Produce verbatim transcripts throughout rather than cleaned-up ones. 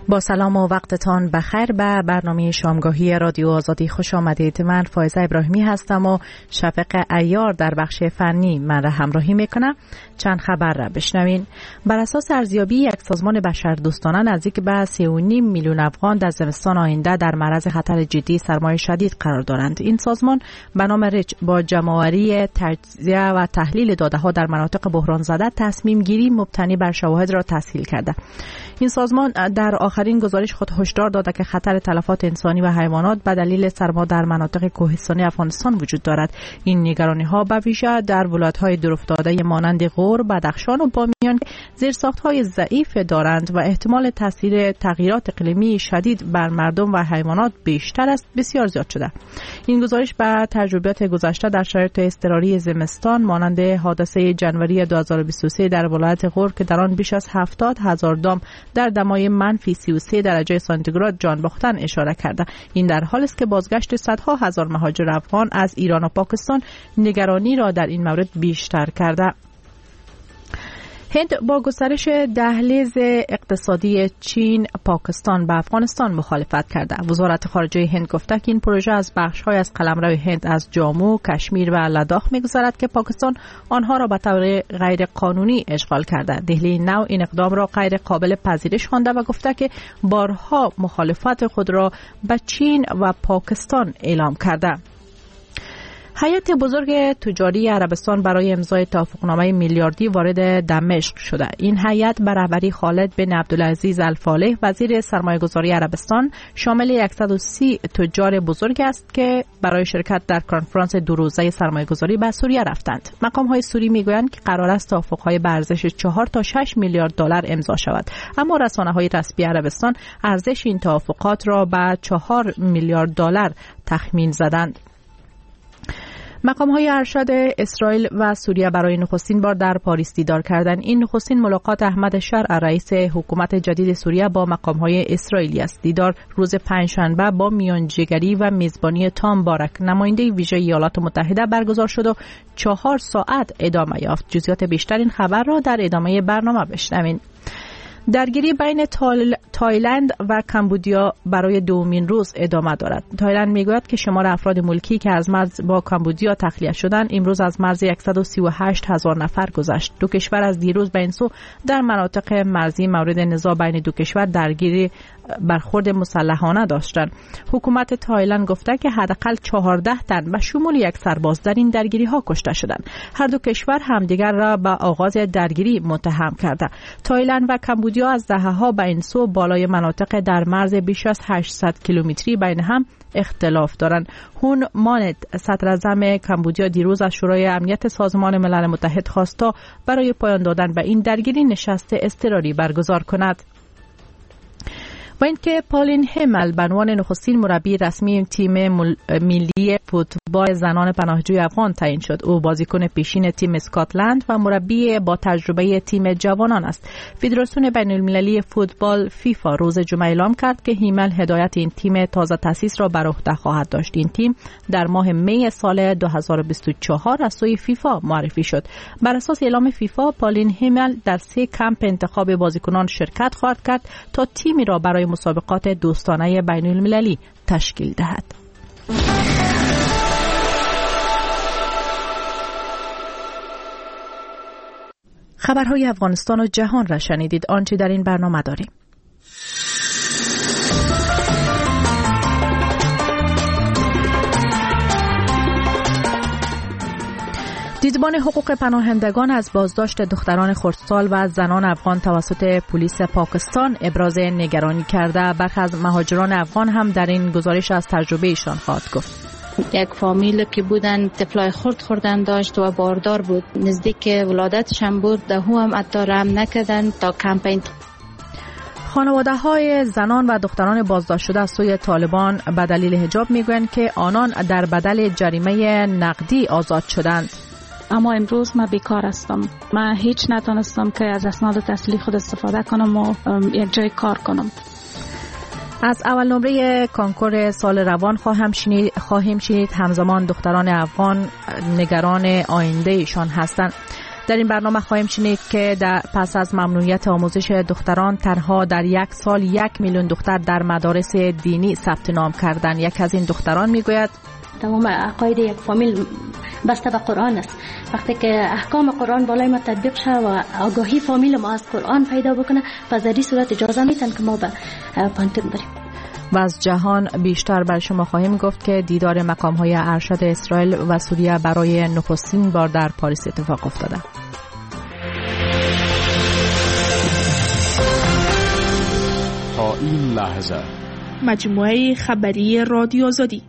با سلام و وقتتان بخیر به برنامه شامگاهی رادیو آزادی خوش آمدید. من فایزه ابراهیمی هستم و شفق عیار در بخش فنی من را همراهی میکنم. چند خبر را بشنوین. بر اساس ارزیابی یک سازمان بشردوستانه نزدیک به سه و نیم میلیون افغان در زمستان آینده در معرض خطر جدی سرمایه شدید قرار دارند. این سازمان به نام ریچ با جمع‌آوری، تجزیه و تحلیل داده‌ها در مناطق بحران زده تصمیم گیری مبتنی بر شواهد را تسهیل کرده. این سازمان در آخرین گزارش خود هشدار داده که خطر تلفات انسانی و حیوانات به دلیل سرما در مناطق کوهستانی افغانستان وجود دارد. این نگرانی‌ها به ویژه در ولایت‌های دورافتاده مانند غور، بدخشان و بامیان زیرساخت‌های ضعیف دارند و احتمال تاثیر تغییرات اقلیمی شدید بر مردم و حیوانات بیشتر است بسیار زیاد شده. این گزارش به تجربیات گذشته در شرایط اضطراری زمستان مانند حادثه جنوری دو هزار و بیست و سه در ولایت غور که در آن بیش از هفتاد هزار دام در دمای منفی سی و سه درجه سانتیگراد جان باختن اشاره کرده. این در حالی است که بازگشت صدها هزار مهاجر افغان از ایران و پاکستان نگرانی را در این مورد بیشتر کرده. هند با گسترش دهلیز اقتصادی چین، پاکستان به افغانستان مخالفت کرده. وزارت خارجه هند گفته که این پروژه از بخش‌های از قلمرو هند از جامو، کشمیر و لداخ می‌گذرد که پاکستان آنها را به طور غیر قانونی اشغال کرده. دهلی نو این اقدام را غیر قابل پذیرش خوانده و گفته که بارها مخالفت خود را به چین و پاکستان اعلام کرده. هیئت بزرگ تجاری عربستان برای امضای توافقنامه میلیاردی وارد دمشق شده. این هیئت به رهبری خالد بن عبدالعزیز الفالح وزیر سرمایه‌گذاری عربستان شامل صد و سی تجار بزرگ است که برای شرکت در کنفرانس دو روزه سرمایه‌گذاری به سوریه رفتند. مقام‌های سوری میگویند که قرار است توافق‌های به ارزش چهار تا شش میلیارد دلار امضا شود، اما رسانه‌های رسمی عربستان ارزش این توافقات را به چهار میلیارد دلار تخمین زدند. مقام‌های ارشد اسرائیل و سوریه برای نخستین بار در پاریس دیدار کردند. این نخستین ملاقات احمد شرع رئیس حکومت جدید سوریه با مقام‌های اسرائیلی است. دیدار روز پنجشنبه با میانجیگری و میزبانی تام بارک نماینده ویژه ایالات متحده برگزار شد و چهار ساعت ادامه یافت. جزئیات بیشتر این خبر را در ادامه برنامه بشنوید. درگیری بین تایلند و کمبودیا برای دومین روز ادامه دارد. تایلند میگوید که شمار افراد ملکی که از مرز با کمبودیا تخلیه شدند امروز از مرز صد و سی و هشت هزار نفر گذشت. دو کشور از دیروز به این سو در مناطق مرزی مورد نزاع بین دو کشور درگیری برخورد مسلحانه داشتند. حکومت تایلند گفته که حداقل چهارده تن به شمول یک سرباز در این درگیری ها کشته شدند. هر دو کشور همدیگر را به آغاز درگیری متهم کرده. تایلند و کمبودیا از دهه‌ها به این سو بالای مناطق در مرز بیش از هشتصد کیلومتری بین هم اختلاف دارند. هون مانت صدراعظم کمبودیا دیروز از شورای امنیت سازمان ملل متحد خواست تا برای پایان دادن به این درگیری نشست اضطراری برگزار کند. و اینکه پالین همل به عنوان نخستین مربی رسمی تیم ملی فوتبال زنان پناهجوی افغان تعیین شد. او بازیکن پیشین تیم اسکاتلند و مربی با تجربه تیم جوانان است. فدراسیون بین المللی فوتبال فیفا روز جمعه اعلام کرد که همل هدایت این تیم تازه تأسیس را بر عهده خواهد داشت. این تیم در ماه می سال دو هزار و بیست و چهار از سوی فیفا معرفی شد. بر اساس اعلام فیفا پالین همل در سه کمپ انتخاب بازیکنان شرکت خواهد کرد تا تیمی را برای مسابقات دوستانه بین المللی تشکیل دهد. خبرهای افغانستان و جهان را شنیدید. آنچه در این برنامه داریم. دیدبان حقوق پناهندگان از بازداشت دختران خردسال و زنان افغان توسط پلیس پاکستان ابراز نگرانی کرده. برخی از مهاجران افغان هم در این گزارش از تجربه ایشان خواهد گفت. یک فامیل که بودن طفلای خرد خوردن داشت و باردار بود، نزدیک ولادتش هم بود، ده هم حتی رحم نکردن تا کمپین. خانواده های زنان و دختران بازداشت شده از سوی طالبان به دلیل حجاب میگویند که آنان در بدل جریمه نقدی آزاد شدند. اما امروز من بیکار هستم. من هیچ نتونستم که از اسناد تحصیلی خود استفاده کنم و یک جای کار کنم. از اول نمره کنکور سال روان خواهم شنید خواهیم شنید همزمان دختران افغان نگران آینده ایشان هستند. در این برنامه خواهیم شنید که در پس از ممنوعیت آموزش دختران تنها در یک سال یک میلیون دختر در مدارس دینی ثبت نام کردند. یک از این دختران میگوید تمام عقاید یک فامیل بسته به قرآن است. وقتی که احکام قرآن بالای ما تطبیق شه و آگاهی فامیل ما از قرآن پیدا بکنه، پس در این صورت اجازه میتن که ما به پانتون بریم. و از جهان بیشتر بر شما خواهیم گفت که دیدار مقام‌های ارشد اسرائیل و سوریه برای نخستین بار در پاریس اتفاق افتاده. تا این لحظه مجموعه خبری رادیو آزادی.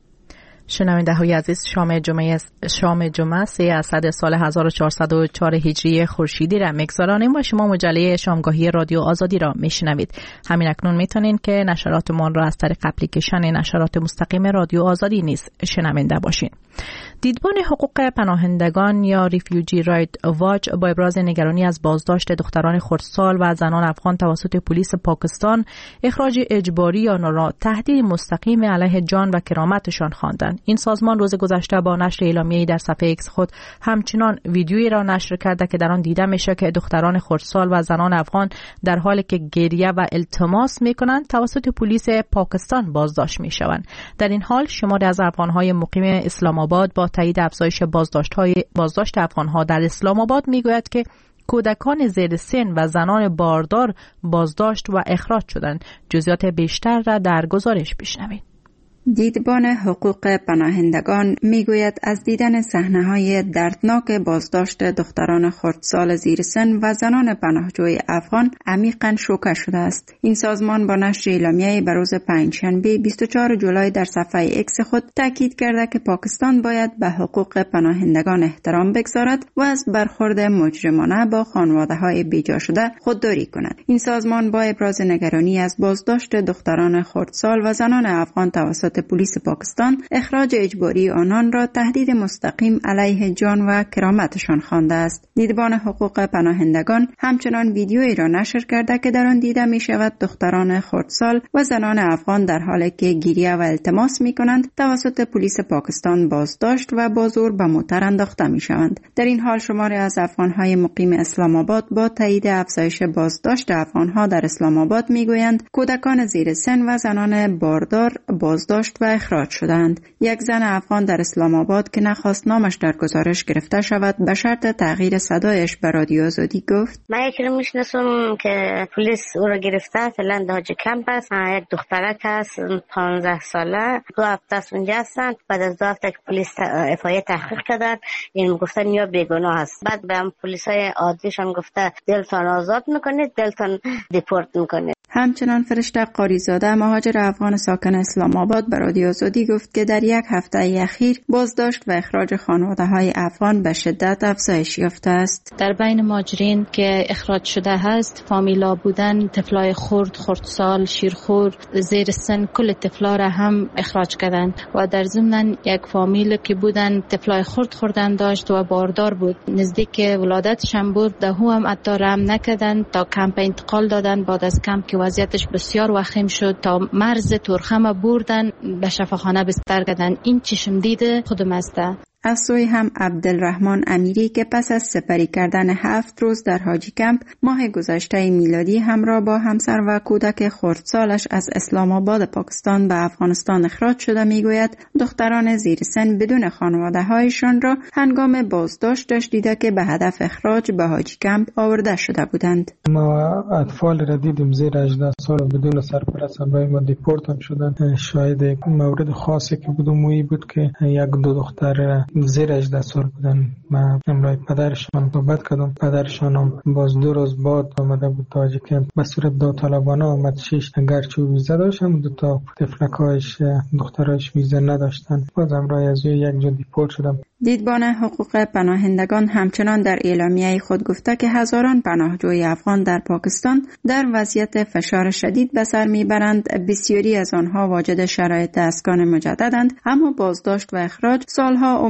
شنونده های عزیز، شام جمعه شام جمعه سه اسد سال هزار و چهارصد و چهار هجری خورشیدی را میگذرانیم و شما مجله شامگاهی رادیو آزادی را میشنوید. همین اکنون میتونین که نشراتمان را از طریق اپلیکیشن نشرات مستقیم رادیو آزادی نیز شنونده باشین. دیدبان حقوق پناهندگان یا ریفیوجی رایت واچ با ابراز نگرانی از بازداشت دختران خردسال و زنان افغان توسط پلیس پاکستان، اخراج اجباری آنها را تهدید مستقیم علیه جان و کرامتشان خواندند. این سازمان روز گذشته با نشر اعلامیه‌ای در صفحه ایکس خود همچنان ویدیویی را نشر کرده که در آن دیده میشه که دختران خردسال و زنان افغان در حالی که گریه و التماس میکنند توسط پلیس پاکستان بازداشت میشوند. در این حال شماری از افغان‌های مقیم اسلام آباد با تایید افزایش بازداشت‌های بازداشت افغان‌ها در اسلام آباد میگوید که کودکان زیر سن و زنان باردار بازداشت و اخراج شدند. جزئیات بیشتر را در گزارش بشنوید. دیدبان حقوق پناهندگان میگوید از دیدن صحنه‌های دردناک بازداشت دختران خردسال زیر سن و زنان پناهجوی افغان عمیقاً شوکه شده است. این سازمان با نشر اعلامیه‌ای به روز پنجشنبه بیست و چهارم جولای در صفحه ایکس خود تاکید کرده که پاکستان باید به حقوق پناهندگان احترام بگذارد و از برخورد مجرمانه با خانواده‌های بیجا شده خودداری کند. این سازمان با ابراز نگرانی از بازداشت دختران خردسال و زنان افغان توسط پلیس پاکستان، اخراج اجباری آنان را تهدید مستقیم علیه جان و کرامتشان خوانده است. دیدبان حقوق پناهندگان همچنان ویدیویی را نشر کرده که در آن دیده می شود دختران خردسال و زنان افغان در حالی که گریه و التماس می کنند توسط پلیس پاکستان بازداشت و با زور به موتر انداخته می شوند. در این حال شماری از افغان‌های مقیم اسلام آباد با تایید افزایش بازداشت افغان‌ها در اسلام آباد می گویند کودکان زیر سن و زنان باردار بازداشت و اخراج شدند. یک زن افغان در اسلام آباد که نخواست نامش در گزارش گرفته شود به شرط تغییر صدایش به رادیو آزادی گفت: من یکی رو میشناسم که پلیس او را گرفته، فعلا در حاج کمپ است. یک دخترک هست پانزده ساله، دو هفته است اونجا هستند. بعد از دو هفته که پلیس اف آی تحقیق کردن، این گفتن یا بیگناه است. بعد به هم پلیسای عادیشان گفته دلتان آزاد میکنید، دلتان دیپورت میکنید. همچنان فرشته قاریزاده مهاجر افغان ساکن اسلام آباد به رادیو آزادی گفت که در یک هفته اخیر بازداشت و اخراج خانواده‌های افغان به شدت افزایش یافته است. در بین مهاجرین که اخراج شده هست، فامیلا بودن، طفلای خرد، خردسال، شیرخور، زیر سن، کل طفلا را هم اخراج کردند و در ضمن یک فامیل که بودن طفلای خرد خوردن داشت و باردار بود، نزدیک ولادتش هم بود، ده هم حتی رحم نکردند تا کمپ انتقال دادن. بعد از کمپ که وضعیتش بسیار وخیم شد تا مرز تورخم بردن به شفاخانه بستر کردن. این چشم دیده خودم است. از سوی هم عبدالرحمن امیری که پس از سپری کردن هفت روز در حاجی کمپ ماه گذشته میلادی همراه با همسر و کودک خردسالش از اسلام آباد پاکستان به افغانستان اخراج شده میگوید دختران زیر سن بدون خانواده هایشان را هنگام بازداشتش دیده که به هدف اخراج به حاجی کمپ آورده شده بودند. ما اطفال را دیدیم زیر هجده سال بدون سرپرست همراه ما دیپورت هم شدن. شاید مورد خاصی که بود مویی بود که یک دو دختر زیر هجده سال بودن. من امرای پدرشان صحبت کردم. پدرشان هم باز دو روز بعد آمده بود تا حاجی کمپ به صورت داوطلبانه آمد. شش گرچه ویزا داشت هم دو تا طفلکایش دخترایش ویزا نداشتن. باز امرای از یک جا دیپورت شدم. دیدبان حقوق پناهندگان همچنان در اعلامیه خود گفته که هزاران پناهجوی افغان در پاکستان در وضعیت فشار شدید به سر میبرند. بسیاری از آنها واجد شرایط اسکان مجددند، اما بازداشت و اخراج سالها امید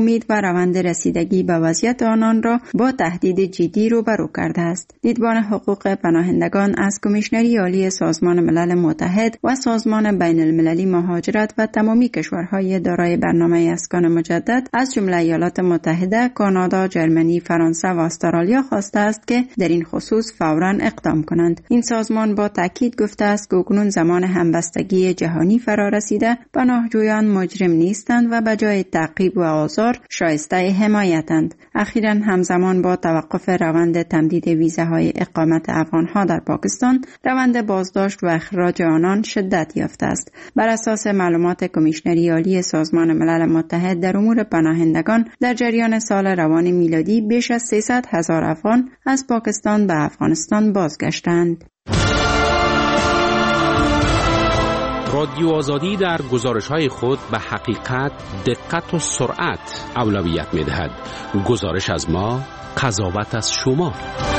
امید و روند رسیدگی به وضعیت آنان را با تهدید جدی روبرو کرده است. دیدبان حقوق پناهندگان از کمیشنری عالی سازمان ملل متحد و سازمان بین المللی مهاجرت و تمامی کشورهای دارای برنامه اسکان مجدد از جمله ایالات متحده، کانادا، ژرمنی، فرانسه و استرالیا خواسته است که در این خصوص فوراً اقدام کنند. این سازمان با تاکید گفته است که اکنون زمان همبستگی جهانی فرا رسیده، پناهجویان مجرم نیستند و بجای تعقیب و آزار شایسته حمایتند. اخیراً همزمان با توقف روند تمدید ویزاهای اقامت افغانها در پاکستان، روند بازداشت و اخراج آنان شدت یافته است. بر اساس معلومات کمیشنری عالی سازمان ملل متحد در امور پناهندگان، در جریان سال روان میلادی بیش از سیصد هزار افغان از پاکستان به افغانستان بازگشتند. رادیو آزادی در گزارش‌های خود به حقیقت، دقت و سرعت اولویت می‌دهد. گزارش از ما، قضاوت از شما.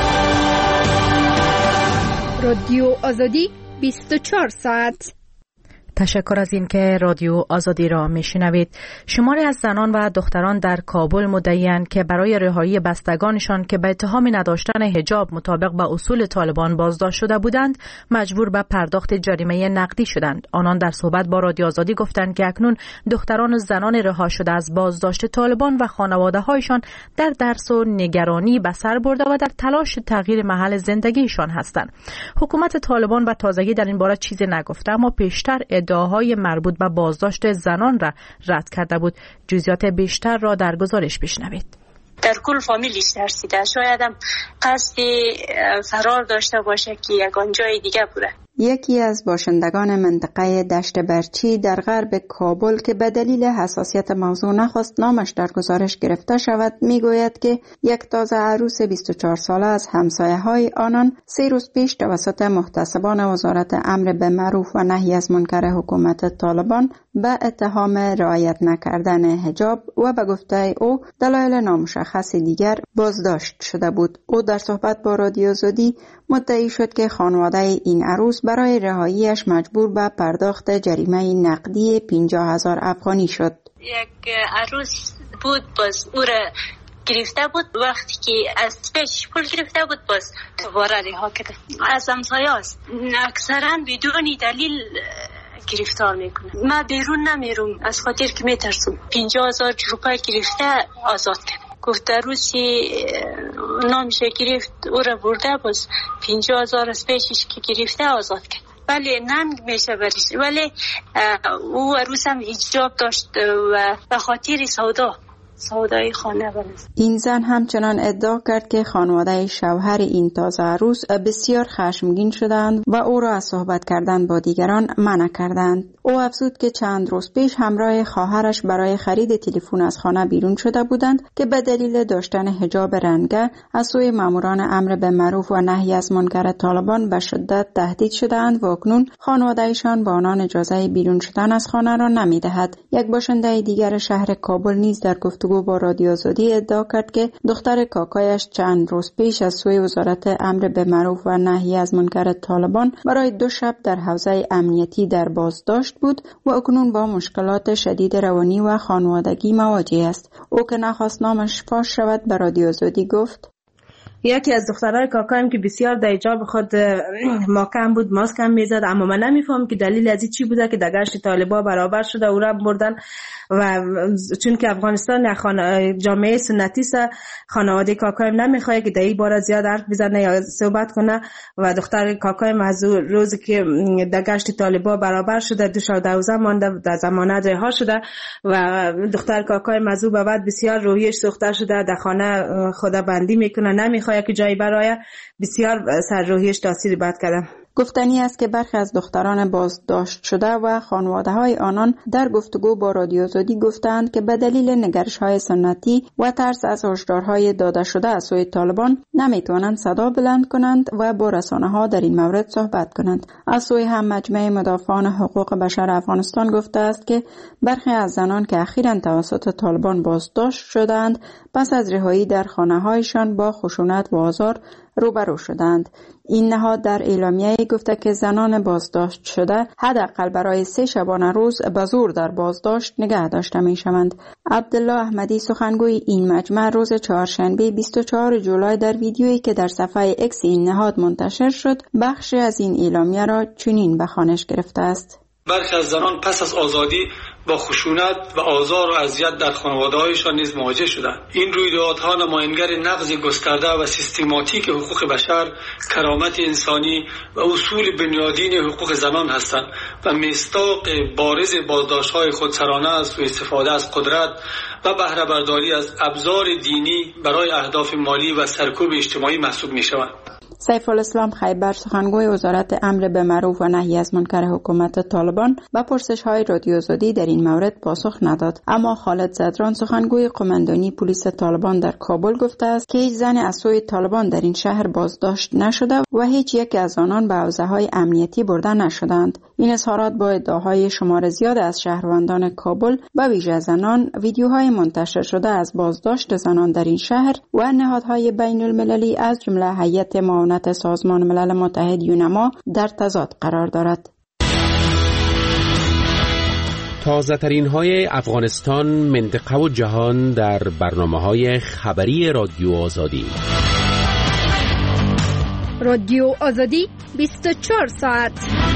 رادیو آزادی بیست و چهار ساعت. تشکر از این که رادیو آزادی را میشنوید. شماری از زنان و دختران در کابل مدعی‌اند که برای رهایی بستگانشان که به اتهام نداشتن حجاب مطابق با اصول طالبان بازداشت شده بودند، مجبور به پرداخت جریمه نقدی شدند. آنان در صحبت با رادیو آزادی گفتند که اکنون دختران و زنان رها شده از بازداشت طالبان و خانواده‌هایشان در درس و نگرانی به سر برده و در تلاش تغییر محل زندگیشان هستند. حکومت طالبان به تازگی در این باره چیزی نگفته، اما پیشتر ادعاهای مربوط به بازداشت زنان را رد کرده بود. جزئیات بیشتر را در گزارش بشنوید. در کل فامیلش ترسیده، شاید هم قصد فرار داشته باشه که یگان جای دیگه بره. یکی از باشندگان منطقه دشت برچی در غرب کابل که به دلیل حساسیت موضوع نخواست نامش در گزارش گرفته شود میگوید که یک تازه عروس بیست و چهار ساله از همسایه‌های آنان سه روز پیش توسط محتسبان وزارت امر به معروف و نهی از منکر حکومت طالبان به اتهام رعایت نکردن حجاب و به گفته او دلایل نامشخص دیگر بازداشت شده بود. او در صحبت با رادیو آزادی مدعی شد که خانواده این عروس برای رهاییش مجبور به پرداخت جریمه نقدی پنجاه هزار افغانی شد. یک عروس بود، باز او را گرفته بود، وقتی که از پیش پول گرفته بود باز دوباره رها کرده. از همسایه است، اکثرا بدون دلیل گرفتار میکنه. من بیرون نمیرم از خاطر که میترسم. پنجاه هزار روپای گرفته آزاد کرد. گفت روزی نامشه گرفت او را برده، باز پنجاه هزار از پیشش که گرفته آزاد کرد. ولی ننگ میشه برش، ولی او عروس هم حجاب داشت و به خاطر سودا سودای خانه برست. این زن همچنان ادعا کرد که خانواده شوهر این تازه عروس بسیار خشمگین شدند و او را از صحبت کردن با دیگران منع کردند. او افزود که چند روز پیش همراه خواهرش برای خرید تلفن از خانه بیرون شده بودند که به دلیل داشتن حجاب رنگه از سوی ماموران امر به معروف و نهی از منکر طالبان به شدت تهدید شدند و اکنون خانواده‌شان با آنان اجازه بیرون شدن از خانه را نمی‌دهد. یک باشنده دیگر شهر کابل نیز در گفتگو با رادیو آزادی ادعا کرد که دختر کاکایش چند روز پیش از سوی وزارت امر به معروف و نهی از منکر طالبان برای دو شب در حوزه امنیتی در بازداشت بود و اکنون با مشکلات شدید روانی و خانوادگی مواجه است. او که نخواست نامش فاش شود به رادیو آزادی گفت: یکی از دخترای کاکایم که بسیار در حجاب خود محکم بود، ماسک هم میزد، اما من نمیفهم که دلیل از این چی بوده که در گشت طالبا برابر شده او را بردن و چون که افغانستان جامعه سنتی است، خانواده کاکایم نمیخواد که در این باره زیاد حرف بزنه یا صحبت کنه و دختر کاکایم از روزی که در گشت طالبا برابر شده دو سال دوازده مانده در ضمانت رها شده و دختر کاکایم از او به بعد بسیار روحیش سوخته شده، در خانه خدا بندی میکنه، نمیخواد که جایی برای بسیار سر روحیش تاثیر بد کرده. گفتنی است که برخی از دختران بازداشت شده و خانواده های آنان در گفتگو با رادیو آزادی گفتند که به دلیل نگرش های سنتی و ترس از هشدارهای داده شده از سوی طالبان نمیتوانند صدا بلند کنند و با رسانه ها در این مورد صحبت کنند. از سوی هم مجمع مدافعان حقوق بشر افغانستان گفته است که برخی از زنان که اخیراً توسط طالبان بازداشت شدند پس از رهایی در خانه هایشان با خشونت و آزار روبرو شدند. این نهاد در اعلامیه گفته که زنان بازداشت شده حداقل برای سه شبانه روز به زور در بازداشت نگه داشته می شوند. عبدالله احمدی سخنگوی این مجمع روز چهارشنبه بیست و چهارم جولای در ویدیویی که در صفحه اکس این نهاد منتشر شد بخشی از این اعلامیه را چنین به خوانش گرفته است: برخی از زنان پس از آزادی با خشونت و آزار و اذیت در خانواده‌هایشان نیز مواجه شدند. این رویدادها نمایانگر نقض گسترده و سیستماتیک حقوق بشر، کرامت انسانی و اصول بنیادین حقوق زنان هستند و مصداق بارز بازداشت‌های خودسرانه از سوء استفاده از قدرت و بهره برداری از ابزار دینی برای اهداف مالی و سرکوب اجتماعی محسوب می‌شوند. سیف الاسلام خیبر سخنگوی وزارت امر به معروف و نهی از منکر حکومت طالبان به پرسش‌های رادیو آزادی در این مورد پاسخ نداد، اما خالد زدران سخنگوی قماندانی پلیس طالبان در کابل گفته است که هیچ زن از سوی طالبان در این شهر بازداشت نشده و هیچ یک از آنان به حوزه‌های امنیتی برده نشدند. این اظهارات با ادعاهای شمار زیاد از شهروندان کابل به ویژه زنان، ویدیوهای منتشر شده از بازداشت زنان در این شهر و نهادهای بین المللی از جمله هیئت معاونت سازمان ملل متحد یونما در تضاد قرار دارد. تازه ترین های افغانستان، منطقه و جهان در برنامه های خبری رادیو آزادی. رادیو آزادی بیست و چهار ساعت.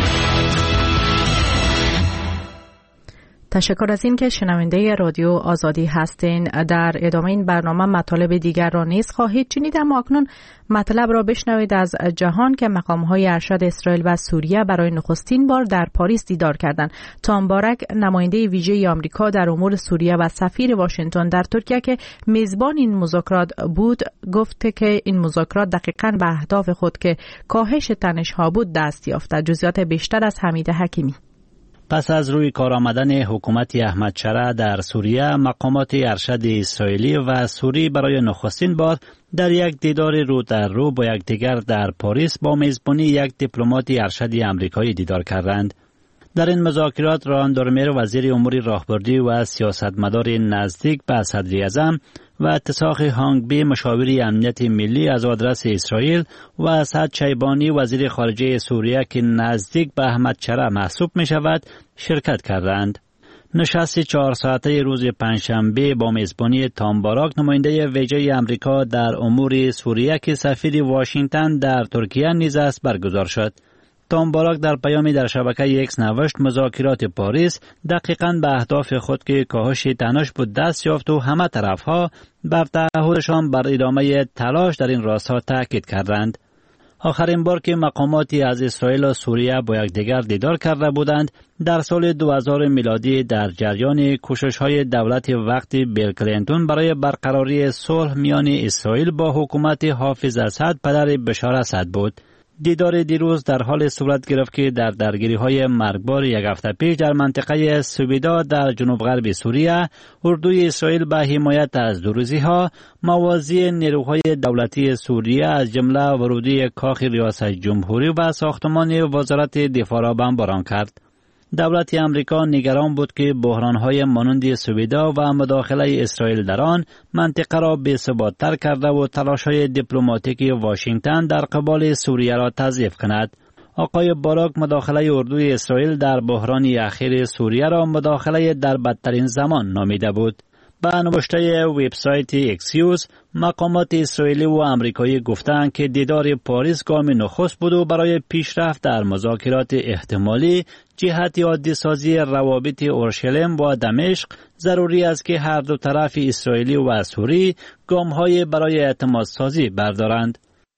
تشکر از این که شنونده رادیو آزادی هستین. در ادامه این برنامه مطالب دیگر را نیز خواهید شنید، اما اکنون مطلب را بشنوید از جهان که مقام‌های ارشد اسرائیل و سوریه برای نخستین بار در پاریس دیدار کردند. تام بارک، نماینده ویژه آمریکا در امور سوریه و سفیر واشنگتن در ترکیه که میزبان این مذاکرات بود، گفت که این مذاکرات دقیقاً به اهداف خود که کاهش تنش‌ها بود دست یافت. جزئیات بیشتر از حمید حکیمی. پس از روی کار آمدن حکومت احمد شرع در سوریه، مقامات ارشد اسرائیلی و سوری برای نخستین بار در یک دیدار رو در رو با یکدیگر در پاریس با میزبانی یک دیپلمات ارشد آمریکایی دیدار کردند. در این مذاکرات ران دورمیر، وزیر امور راهبردی و سیاستمدار نزدیک به صدر اعظم، و اتساق هانگ بی، مشاور امنیت ملی از آدرس اسرائیل، و اسد شیبانی، وزیر خارجه سوریه که نزدیک به احمد شرع محسوب می شود، شرکت کردند. نشست چهار ساعته روز پنجشنبه با میزبانی تام باراک، نماینده ویژه آمریکا در امور سوریه که سفیر واشنگتن در ترکیه نیز است، برگزار شد. تام باراک در پیامی در شبکه اکس نوشت مذاکرات پاریس دقیقاً به اهداف خود که کاهش تنش بود دست یافت و همه طرفها بر تعهدشان بر ادامه تلاش در این راستا تاکید کردند. آخرین بار که مقاماتی از اسرائیل و سوریه با یکدیگر دیدار کرده بودند در سال دو هزار میلادی در جریان کوشش‌های دولت وقت بیل کلینتون برای برقراری صلح میان اسرائیل با حکومت حافظ اسد پدر بشار اسد بود. دیدار دیروز در حال صورت گرفت که در درگیری‌های مرگبار یک هفته پیش در منطقه سویدا در جنوب غرب سوریه، اردوی اسرائیل به حمایت از دروزی‌ها موازی نیروهای دولتی سوریه از جمله ورودی کاخ ریاست جمهوری و ساختمان وزارت دفاع را بمباران کرد. دولت امریکا نگران بود که بحران‌های مانند سویدا و مداخله اسرائیل در آن منطقه را بی‌ثبات‌تر کرده و تلاش‌های دیپلماتیک واشنگتن در قبال سوریه را تضعیف کند. آقای باراک مداخله اردوی اسرائیل در بحران اخیر سوریه را مداخله در بدترین زمان نامیده بود. به نوشته وبسایت اکسیوس، مقامات اسرائیلی و آمریکایی گفتند که دیدار پاریس گام نخست بود و برای پیشرفت در مذاکرات احتمالی جهت عادی سازی روابط اورشلیم و دمشق ضروری است که هر دو طرف اسرائیلی و سوری گام‌های برای اعتماد سازی بردارند.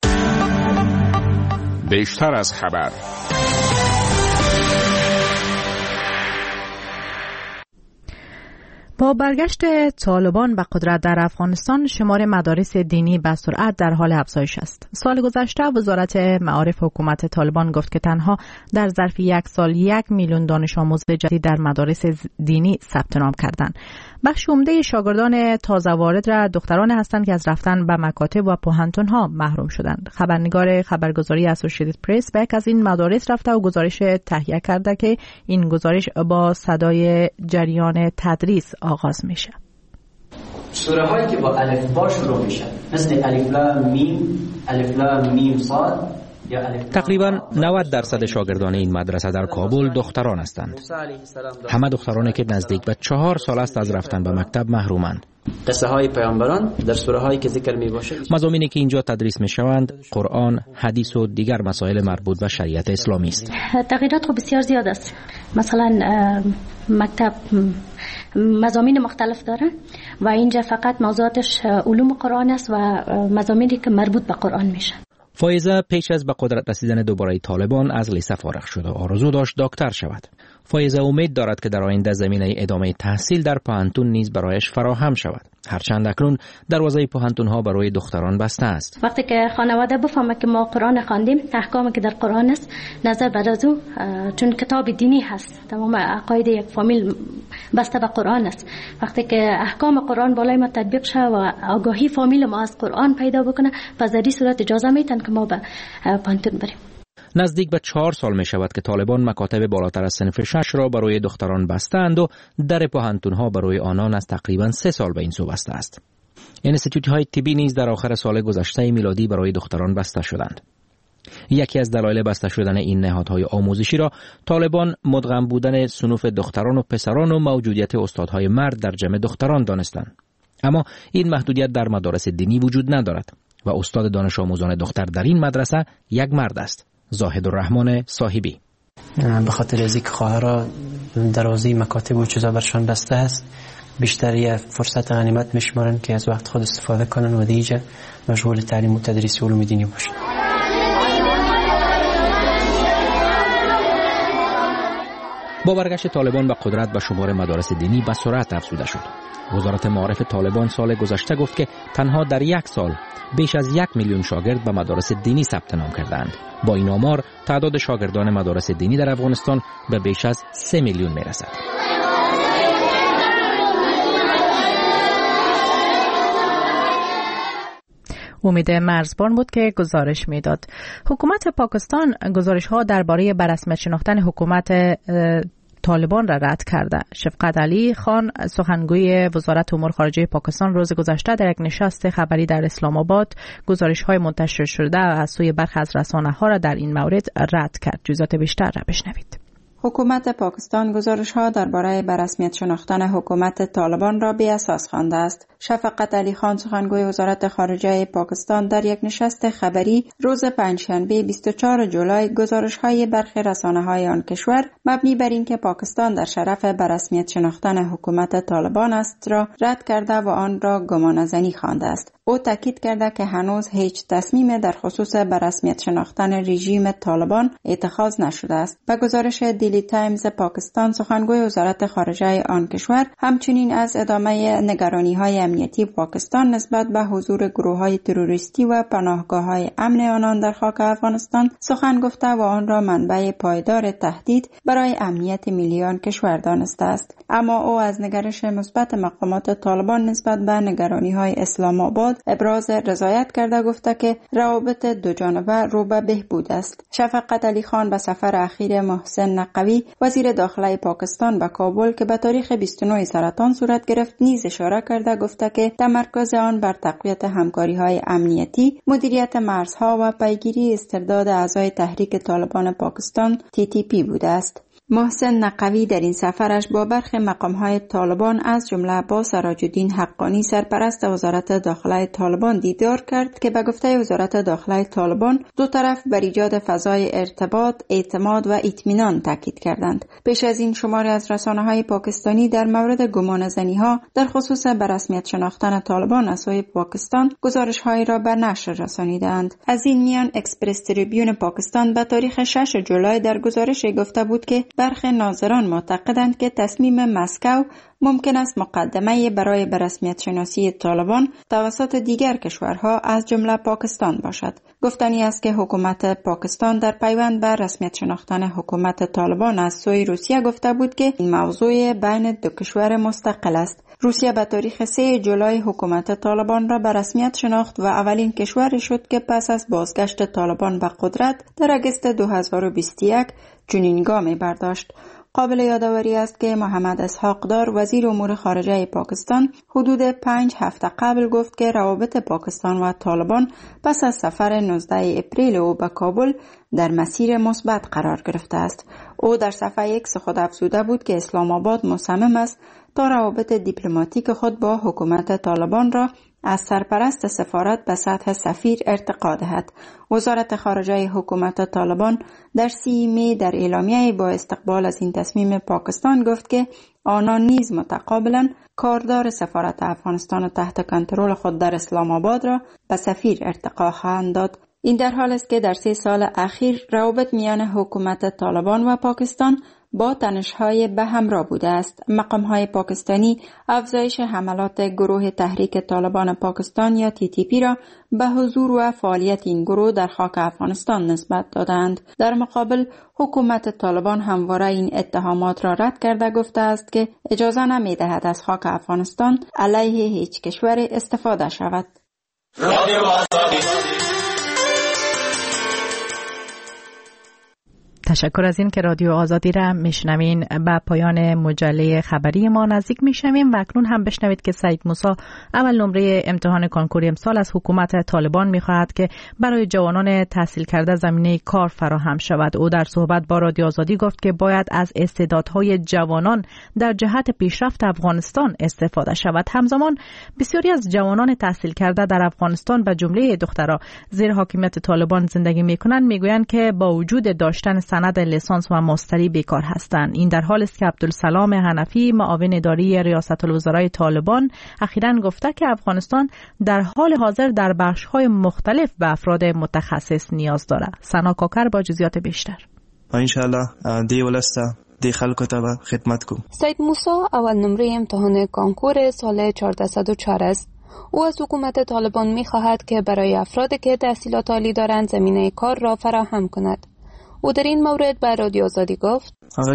بیشتر از خبر. با برگشت طالبان به قدرت در افغانستان، شمار مدارس دینی به سرعت در حال افزایش است. سال گذشته وزارت معارف حکومت طالبان گفت که تنها در ظرف یک سال یک میلیون دانش آموز جدید در مدارس دینی ثبت نام کردند. بخش عمده شاگردان تازه وارد را دختران هستند که از رفتن به مکاتب و پوهنتون‌ها محروم شدند. خبرنگار خبرگزاری اسوسییتد پرس به یک از این مدارس رفته و گزارش تهیه کرده که این گزارش با صدای جریان تدریس آغاز میشه. سوره هایی که با الف با شروع میشن مثل الف لام میم، الف لام میم صاد. تقریبا نود درصد شاگردان این مدرسه در کابل دختران هستند. همه دخترانی که نزدیک به چهار سال است از رفتن به مکتب محرومند. قصه های پیامبران در سوره هایی که ذکر می باشه، مضامینی که اینجا تدریس می شوند قرآن، حدیث و دیگر مسائل مربوط به شریعت اسلامی است. تغییرات خب بسیار زیاد است. مثلا مکتب مضامین مختلف داره و اینجا فقط موضوعاتش علوم قرآن است و مضامینی که مربوط به قرآن میشه. فایزه پیش از به قدرت رسیدن دوباره طالبان از لیسه فارغ شد و آرزو داشت دکتر شود. فایزه امید دارد که در آینده زمینه ادامه تحصیل در پوهنتون نیز برایش فراهم شود. هرچند اکنون دروازه پوهنتون ها برای دختران بسته است. وقتی که خانواده بفهمه که ما قرآن خواندیم، احکامی که در قرآن است، نظر بر از او، چون کتاب دینی هست، تمام عقاید یک فامیل بسته به قرآن است. وقتی که احکام قرآن بالای ما تطبیق شه و آگاهی فامیل ما از قرآن پیدا بکنه، پس در این صورت اجازه میتن که ما به پوهنتون بریم. نزدیک به چهار سال می شود که طالبان مکاتب بالاتر از صنف شش را برای دختران بستند و در پوهنتون‌ها برای آنان از تقریبا سه سال به این سو بسته است. انستیتوت‌های طبی نیز در آخر سال گذشته میلادی برای دختران بسته شدند. یکی از دلایل بسته شدن این نهادهای آموزشی را طالبان مدغم بودن صنوف دختران و پسران و موجودیت استادهای مرد در جمع دختران دانستند. اما این محدودیت در مدارس دینی وجود ندارد و استاد دانش آموزان دختر در این مدرسه یک مرد است. زاهد الرحمن صاحبی: به خاطر از اینکه خواهرها درازی مکاتب و چیزا برشان بسته است، بیشتر یه فرصت غنیمت میشمارن که از وقت خود استفاده کنن و دیگه مشغول تعلیم و تدریس علوم دینی باشن. با برگشت طالبان به قدرت به شمار مدارس دینی به سرعت افزوده شد. وزارت معارف طالبان سال گذشته گفت که تنها در یک سال بیش از یک میلیون شاگرد به مدارس دینی ثبت نام کردند. با این آمار تعداد شاگردان مدارس دینی در افغانستان به بیش از سه میلیون میرسد. امید مرزبان بود که گزارش میداد. حکومت پاکستان گزارش ها درباره بررسمیت شناختن حکومت طالبان را رد کرده. شفقت علی خان سخنگوی وزارت امور خارجه پاکستان روز گذشته در یک نشست خبری در اسلام آباد گزارش های منتشر شده از سوی برخی از رسانه ها را در این مورد رد کرد. جزئیات بیشتر را بشنوید. حکومت پاکستان گزارش‌ها درباره بررسمیت شناختن حکومت طالبان را بی اساس خوانده است. شفقت علی خان سخنگوی وزارت خارجه پاکستان در یک نشست خبری روز پنجشنبه بیست و چهارم جولای گزارش‌های برخی رسانه‌های آن کشور مبنی بر اینکه پاکستان در شرف بررسمیت شناختن حکومت طالبان است را رد کرده و آن را گمانه‌زنی خوانده است. او تاکید کرده که هنوز هیچ تصمیم در خصوص بررسمیت شناختن رژیم طالبان اتخاذ نشده است. به گزارش دیلی تایمز پاکستان سخنگوی وزارت خارجه آن کشور همچنین از ادامه نگرانی‌های امنیتی پاکستان نسبت به حضور گروه‌های تروریستی و پناهگاه‌های امن آنان در خاک افغانستان سخن گفته و آن را منبع پایدار تهدید برای امنیت ملی آن کشور دانسته است. اما او از نگرش مثبت مقامات طالبان نسبت به نگرانی‌های اسلام آباد ابراز رضایت کرده گفته که روابط دو جانبه رو به بهبود است. شفقت علی خان به سفر اخیر محسن نقوی وزیر داخله پاکستان به کابل که به تاریخ بیست و نه سرطان صورت گرفت نیز اشاره کرده گفته که تمرکز آن بر تقویت همکاری‌های امنیتی، مدیریت مرزها و پیگیری استرداد اعضای تحریک طالبان پاکستان تی تی پی بوده است. محسن نقوی در این سفرش با برخی مقام‌های طالبان از جمله با سراج‌الدین حقانی سرپرست وزارت داخله طالبان دیدار کرد که به گفته وزارت داخله طالبان دو طرف بر ایجاد فضای ارتباط، اعتماد و اطمینان تاکید کردند. پیش از این شماری از رسانه‌های پاکستانی در مورد گمانه‌زنی‌ها در خصوص بررسمیت شناختن طالبان از سوی پاکستان گزارش‌هایی را به نشر رسانیدند. از این میان اکسپرس تریبیون پاکستان به تاریخ ششم جولای در گزارشی گفته بود که برخی ناظران معتقدند که تصمیم مسکو ممکن است مقدمه برای بررسمیت شناسی طالبان توسط دیگر کشورها از جمله پاکستان باشد. گفتنی است که حکومت پاکستان در پیوند بر رسمیت شناختن حکومت طالبان از سوی روسیه گفته بود که این موضوع بین دو کشور مستقل است. روسیه به تاریخ سوم جولای حکومت طالبان را به رسمیت شناخت و اولین کشوری شد که پس از بازگشت طالبان به قدرت در اگست دو هزار و بیست و یک چنین گامی برداشت. قابل یادآوری است که محمد اسحاق دار وزیر امور خارجه پاکستان حدود پنج هفته قبل گفت که روابط پاکستان و طالبان پس از سفر نوزده اپریل او به کابل در مسیر مثبت قرار گرفته است. او در صفحه ایکس خود افزوده بود که اسلام آباد مصمم است تا روابط دیپلماتیک خود با حکومت طالبان را از سرپرست سفارت به سطح سفیر ارتقا دهد. وزارت خارجه حکومت طالبان در سی می در اعلامیه با استقبال از این تصمیم پاکستان گفت که آنان نیز متقابلا کاردار سفارت افغانستان تحت کنترل خود در اسلام آباد را به سفیر ارتقا خواهند داد. این در حال است که در سه سال اخیر روابط میان حکومت طالبان و پاکستان با تنش‌های به همراه بوده است. مقام‌های پاکستانی افزایش حملات گروه تحریک طالبان پاکستان یا تی تی پی را به حضور و فعالیت این گروه در خاک افغانستان نسبت دادند. در مقابل حکومت طالبان همواره این اتهامات را رد کرده گفته است که اجازه نمی‌دهد از خاک افغانستان علیه هیچ کشور استفاده شود. تشکر از این که رادیو آزادی را میشنوین. به پایان مجله خبری ما نزدیک میشویم و اکنون هم بشنوید که سعید موسی اول نمره امتحان کنکور امسال از حکومت طالبان میخواهد که برای جوانان تحصیل کرده زمینه کار فراهم شود. او در صحبت با رادیو آزادی گفت که باید از استعدادهای جوانان در جهت پیشرفت افغانستان استفاده شود. همزمان بسیاری از جوانان تحصیل کرده در افغانستان به جمله دخترها زیر حاکمیت طالبان زندگی میکنند میگویند که با وجود داشتن سند لیسانس و ماستری بیکار هستند. این در حال است که عبدالسلام حنفی معاون اداری ریاست الوزرای طالبان اخیراً گفته که افغانستان در حال حاضر در بخش‌های مختلف به افراد متخصص نیاز دارد. سنا کاکر با جزئیات بیشتر. ان شاء الله دی ولسته دی خلکو ته خدمت کوم. سید موسی اول نمره امتحان کنکور سال چهارصد و چهار است. او از حکومت طالبان می‌خواهد که برای افرادی که تحصیلات عالی دارند زمینه کار را فراهم کند. او در این مورد به رادیو آزادی گفت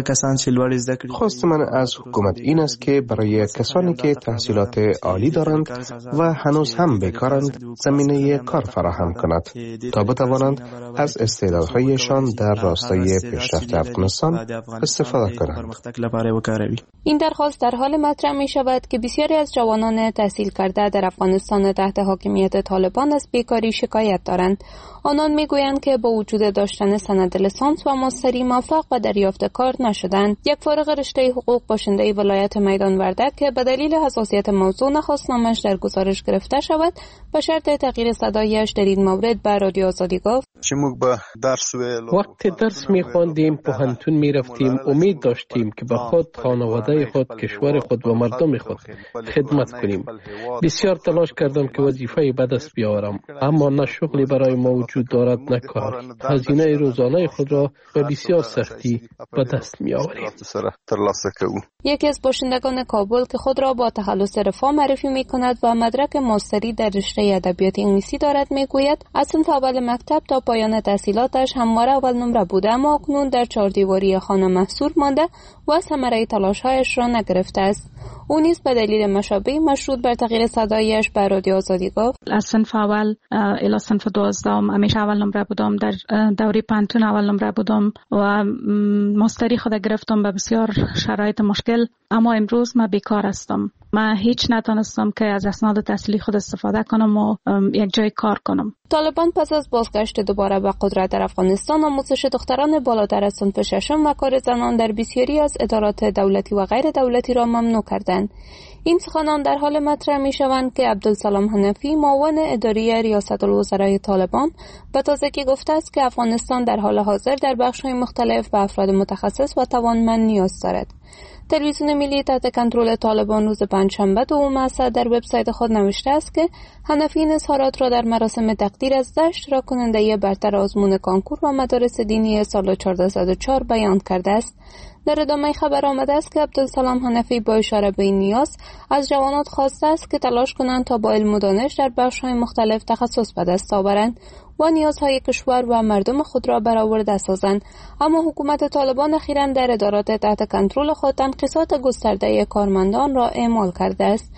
خواست من از حکومت این است که برای کسانی که تحصیلات عالی دارند و هنوز هم بیکارند زمینه کار فراهم کند تا بتوانند از استعدادهایشان در راستای پیشرفت افغانستان استفاده کنند. این درخواست در حال مطرح می شود که بسیاری از جوانان تحصیل کرده در افغانستان تحت حاکمیت طالبان از بیکاری شکایت دارند. آنان می گویند که با وجود داشتن سند لیسانس و ماستری موفق به دریافت کار نشدند. یک فارغ رشته حقوق باشنده ولایت میدان وردک که به دلیل حساسیت موضوع نخواست نامش در گزارش گرفته شود به شرط تغییر صدایش در این مورد به رادیو آزادی گفت وقتی درس می‌خواندیم پوهنتون می‌رفتیم امید داشتیم که به خود، خانواده خود، کشور خود و مردم خود خدمت کنیم. بسیار تلاش کردم که وظیفه به دست بیاورم اما نه شغلی برای ما وجود دارد نه کار. هزینه روزانه خود را به بسیار سختی به دست می‌آوریم. یکی از باشندگان کابل که خود را با تخلص رفاه معرفی می‌کند و مدرک ماستری در رشته ادبیات انگلیسی دارد می‌گوید از صنف اول مکتب تا پایان تحصیلاتش همواره اول نمره بوده اما اکنون در چهاردیواری خانه محصور مانده و ثمره تلاش‌هایش را نگرفته است. او نیز به دلیل مشابه مشروط بر تغییر صدایش به رادیو آزادی گفت از صنف اول الی صنف دوازدهم همیشه اول نمره بودم، در دوره پانتون اول نمره بودم و ماستری خود گرفتم به بسیار شرایط مشکل، اما امروز من بیکار هستم. من هیچ نتونستم که از اسناد تحصیلی خود استفاده کنم و یک جای کار کنم. طالبان پس از بازگشت دوباره به قدرت در افغانستان آموزش دختران بالاتر از صنف ششم و کار زنان در بسیاری از ادارات دولتی و غیر دولتی را ممنوع کردند. این سخنان در حال مطرح می شوند که عبدالسلام حنفی معاون اداری ریاست الوزرای طالبان به تازگی گفته است که افغانستان در حال حاضر در بخش‌های مختلف به افراد متخصص و توانمند نیاز دارد. تلویزیون ملی تحت کنترل طالبان روز پنجشنبه دوم اسد در وبسایت خود نوشته است که حنفی این اظهارات را در مراسم تقدیر از ده اشتراک کننده برتر آزمون کانکور و مدارس دینی سال چهارصد و چهار بیان کرده است. در ادامه خبر آمده است که عبدالسلام حنفی با اشاره به این نیاز از جوانان خواسته است که تلاش کنند تا با علم و دانش در بخش‌های مختلف تخصص به دست آورند و نیازهای کشور و مردم خود را برآورده سازند. اما حکومت طالبان اخیراً در ادارات تحت کنترل خود تنقیصات گسترده کارمندان را اعمال کرده است.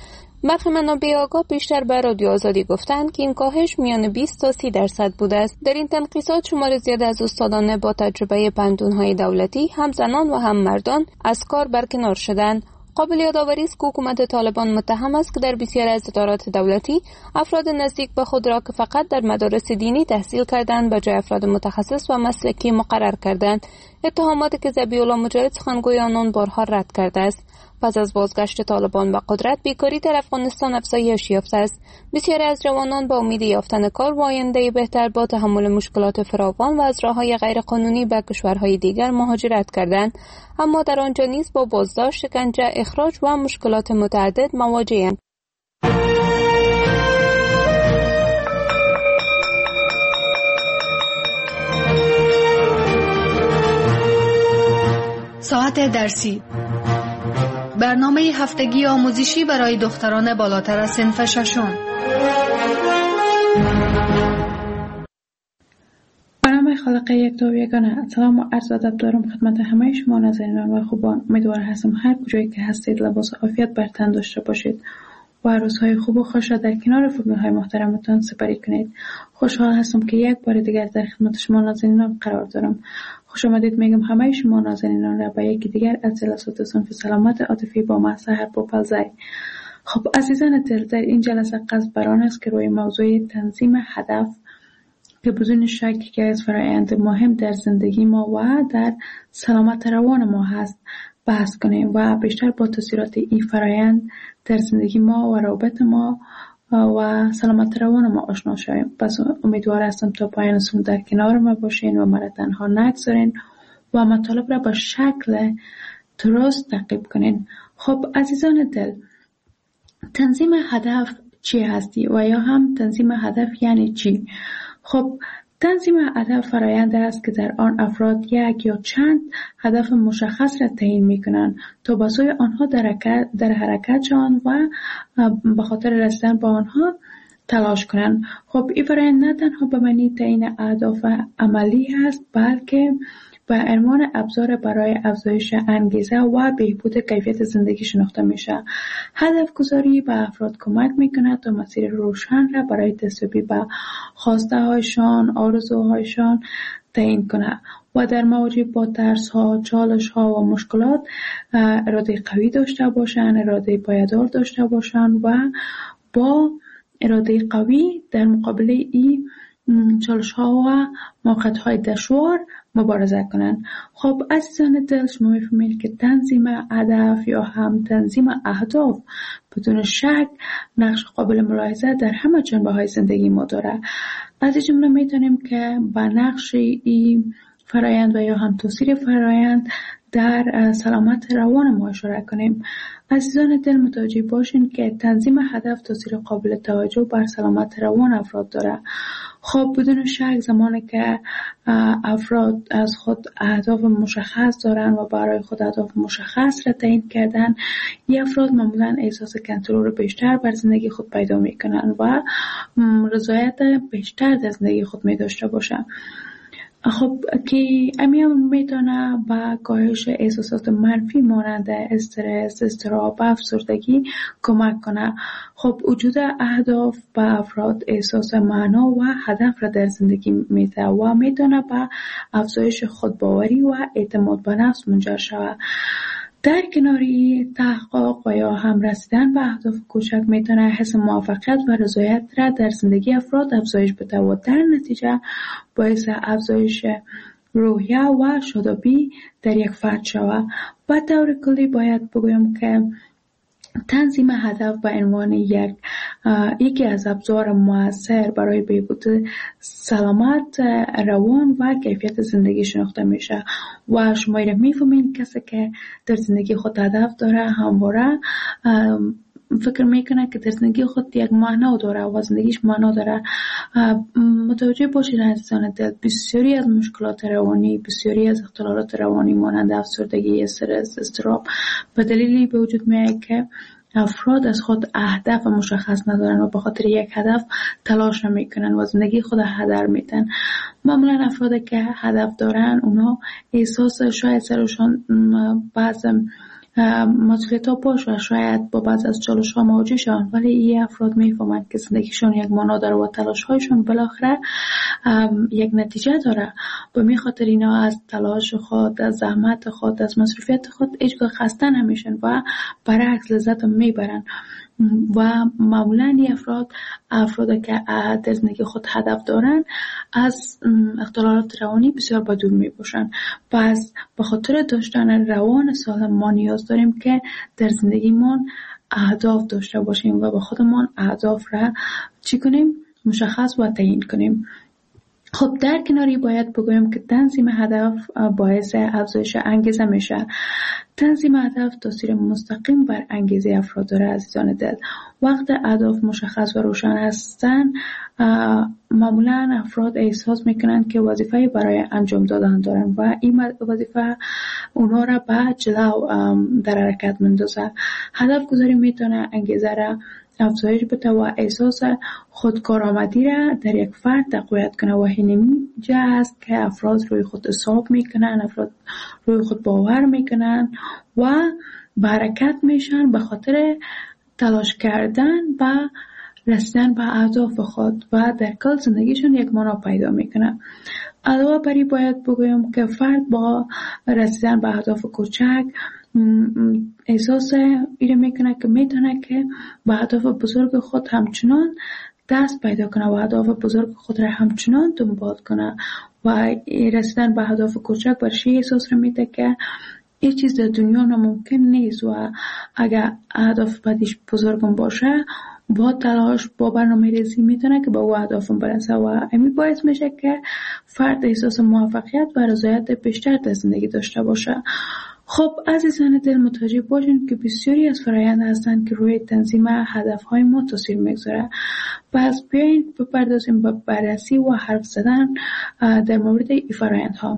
برخی منابع آگاه بیشتر به رادیو آزادی گفتند که این کاهش میان بیست تا سی درصد بوده است. در این تنقیصات شمار زیاد از استادان با تجربه پنتون‌های دولتی هم زنان و هم مردان از کار برکنار شدند. قابل یادآوری است که حکومت طالبان متهم است که در بسیاری از ادارات دولتی افراد نزدیک به خود را که فقط در مدارس دینی تحصیل کردند به جای افراد متخصص و مسلکی مقرر کردند، اتهاماتی که ذبیح الله مجاهد سخنگوی آنان بارها رد کرده است. پس از بازگشت طالبان به قدرت، بیکاری در افغانستان افزایش یافته است. بسیاری از جوانان با امید یافتن کار و آینده بهتر با تحمل مشکلات فراوان و از راه‌های غیرقانونی به کشورهای دیگر مهاجرت کردند، اما در آنجا نیز با بازداشت، شکنجه، اخراج و مشکلات متعدد مواجه‌اند. ساعت درسی، برنامه هفتگی آموزشی برای دختران بالاتر از صنف ششم. برنامه خالق یک دو یگانه. سلام و عرض ادب دارم خدمت همه شما ناظرینان و خوبان. امیدوار هستم هر کجایی که هستید لباس عافیت بر تن داشته باشید و روزهای خوب و خوش را در کنار فامیل‌های محترمتان سپری کنید. خوشحال هستم که یک بار دیگر در خدمت شما ناظرینان قرار دارم. خوش آمدید میگم همه شما ناظرینان را به یکی دیگر از جلسات صنف سلامت عاطفی با من سحر پوپلزی. خب عزیزان دل، در این جلسه قصد بر آن است که روی موضوع تنظیم هدف که بدون شک که از فرآیند مهم در زندگی ما و در سلامت روان ما هست بحث کنیم و بیشتر با تاثیرات این فرآیند در زندگی ما و روابط ما و سلامت روان ما آشنا شویم. پس امیدوار هستم تا پایان سون در کنار ما باشین و مرا تنها نگذارین و مطالب را با شکل درست تعقیب کنین. خب عزیزان دل، تنظیم هدف چی هستی و یا هم تنظیم هدف یعنی چی؟ خب تنظیم هدف فرآیند است که در آن افراد یک یا چند هدف مشخص را تعیین می‌کنند تا به سوی آنها در حرکت در حرکت شوند و به خاطر رسیدن به آنها تلاش کنند. خب این فرآیند نه تنها به معنی تعیین اهداف عملی است، بلکه به عنوان ابزار برای افزایش انگیزه و بهبود کیفیت زندگی شناخته میشه. هدف گذاری به افراد کمک میکنه تا مسیر روشن را برای دستیابی به خواسته هایشان، آرزوهایشان تعیین کنه و در مواجه با ترس ها، چالش ها و مشکلات اراده قوی داشته باشن، اراده پایدار داشته باشن و با اراده قوی در مقابل این چالش ها و موقعیت های دشوار مبارزه کنن. خب عزیزان دل، شما میفهمید که تنظیم هدف یا هم تنظیم اهداف بدون شک نقش قابل ملاحظه در همه جنبه های زندگی ما داره. از این جمله میتونیم که با نقش این فرایند و یا هم تاثیر فرایند در سلامت روان ما اشاره کنیم. عزیزان دل، متوجه باشین که تنظیم هدف تاثیر قابل توجه بر سلامت روان افراد داره. خب بدون شک زمانی که افراد از خود اهداف مشخص دارن و برای خود اهداف مشخص را تعیین کردن، این افراد معمولا احساس کنترل بیشتر بر زندگی خود پیدا میکنن و رضایت بیشتر در زندگی خود می داشته باشن. خب که امیام میتونه با کاهش احساسات منفی مانند استرس، اضطراب و افسردگی کمک کنه. خب وجود اهداف به افراد احساس معنا و هدف را در زندگی میده و میتونه به افزایش خودباوری و اعتماد به نفس منجر شود. در کناری تحقق و یا هم رسیدن به اهداف کوچک میتونه حس موفقیت و رضایت را در زندگی افراد افزایش بده و در نتیجه باعث افزایش روحیه و شادابی در یک فرد شود. به طور کلی باید بگویم که تنظیم هدف به عنوان یک یکی از ابزار مؤثر برای بهبود سلامت روان و کیفیت زندگی شناخته میشه و شما را میفهمین کسی که در زندگی خود هدف داره همواره فکر میکنه که در زندگی خود یک معنا داره و زندگیش معنا داره. متوجه باشید عزیزان دل، بسیاری از مشکلات روانی، بسیاری از اختلالات روانی مانند افسردگی، استرس، اضطراب به دلیلی به وجود میاد که افراد از خود اهداف مشخص ندارن و به خاطر یک هدف تلاش نمیکنن و زندگی خود هدر میدن. معمولا افرادی که هدف دارن اونا احساس شاید سرشان بعض مسئولیت ها باشه، شاید با بعض از چالش ها مواجه شوند، ولی این افراد میفهمند که زندگیشون یک معنا داره و تلاش هایشون بالاخره یک نتیجه داره. به می خاطر اینا از تلاش خود، از زحمت خود، از مصروفیت خود هیچگاه خسته نمیشن و برعکس لذت میبرن. و معمولا این افراد افراد که در زندگی خود هدف دارن از اختلالات روانی بسیار بدور می باشن. پس به خاطر داشتن روان سالم ما نیاز داریم که در زندگیمون اهداف داشته باشیم و به خودمون اهداف را چی کنیم؟ مشخص و تعیین کنیم. خب در کناری باید بگویم که تنظیم هدف باعث افزایش انگیزه میشه. تنظیم هدف تاثیر مستقیم بر انگیزه افراد داره عزیزان دل. وقت اهداف مشخص و روشن هستن معمولا افراد احساس میکنن که وظیفه برای انجام دادن دارن و این وظیفه اونها را به جلو در حرکت مندازه. هدف گذاری میتونه انگیزه را افزایش بده و احساس خودکارآمدی را در یک فرد تقویت کنه و همین جا است که افراد روی خود حساب میکنن، افراد روی خود باور میکنن و به حرکت میشن به خاطر تلاش کردن و رسیدن به اهداف خود و در کل زندگیشون یک معنا پیدا میکنه. علاوه بر این باید بگویم که فرد با رسیدن به اهداف کوچک احساس ایره میکنه که میتونه که به اهداف بزرگ خود همچنان دست پیدا کنه و اهداف بزرگ خود را همچنان دنبال کنه و رسیدن به اهداف کوچک برشی احساس را میده که این چیز در دنیا ناممکن نیست و اگر اهداف بعدش بزرگم باشه با تلاش با برنامه ریزی میتونه که به او اهدافم برسه و همین باعث میشه که فرد احساس موفقیت و رضایت بیشتر در زندگی داشته باشه. خب عزیزان دل متوجه باشین که بسیاری از فرآیند هستند که روی تنظیم هدفهای ما تاثیر میگذاره. پس بیاین بپردازیم به بررسی و حرف زدن در مورد این فرآیندها.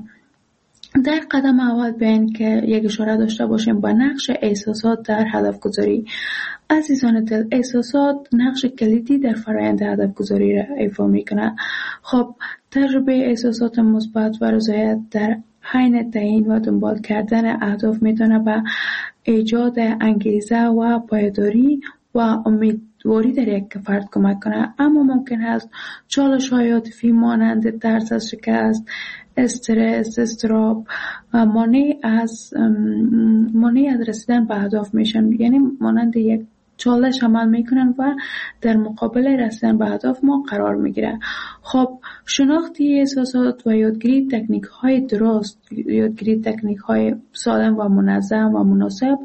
در قدم اول بیاین که یک اشاره داشته باشیم با نقش احساسات در هدف گذاری. عزیزان دل احساسات نقش کلیدی در فرآیند هدف گذاری را ایفا میکنه. خب تجربه احساسات مثبت و رضایت در حین تعیین و دنبال کردن اهداف میتونه به ایجاد انگیزه و پایداری و امیدواری در یک فرد کمک کنه، اما ممکن است چالش‌های عاطفی مانند ترس از شکست، استرس، اضطراب مانع از مانع از رسیدن به اهداف میشن، یعنی مانند یک چالش عمل میکنن و در مقابل رسیدن به اهداف ما قرار میگیره. خب شناختی احساسات و یادگیری تکنیک های درست، یادگیری تکنیک های سالم و منظم و مناسب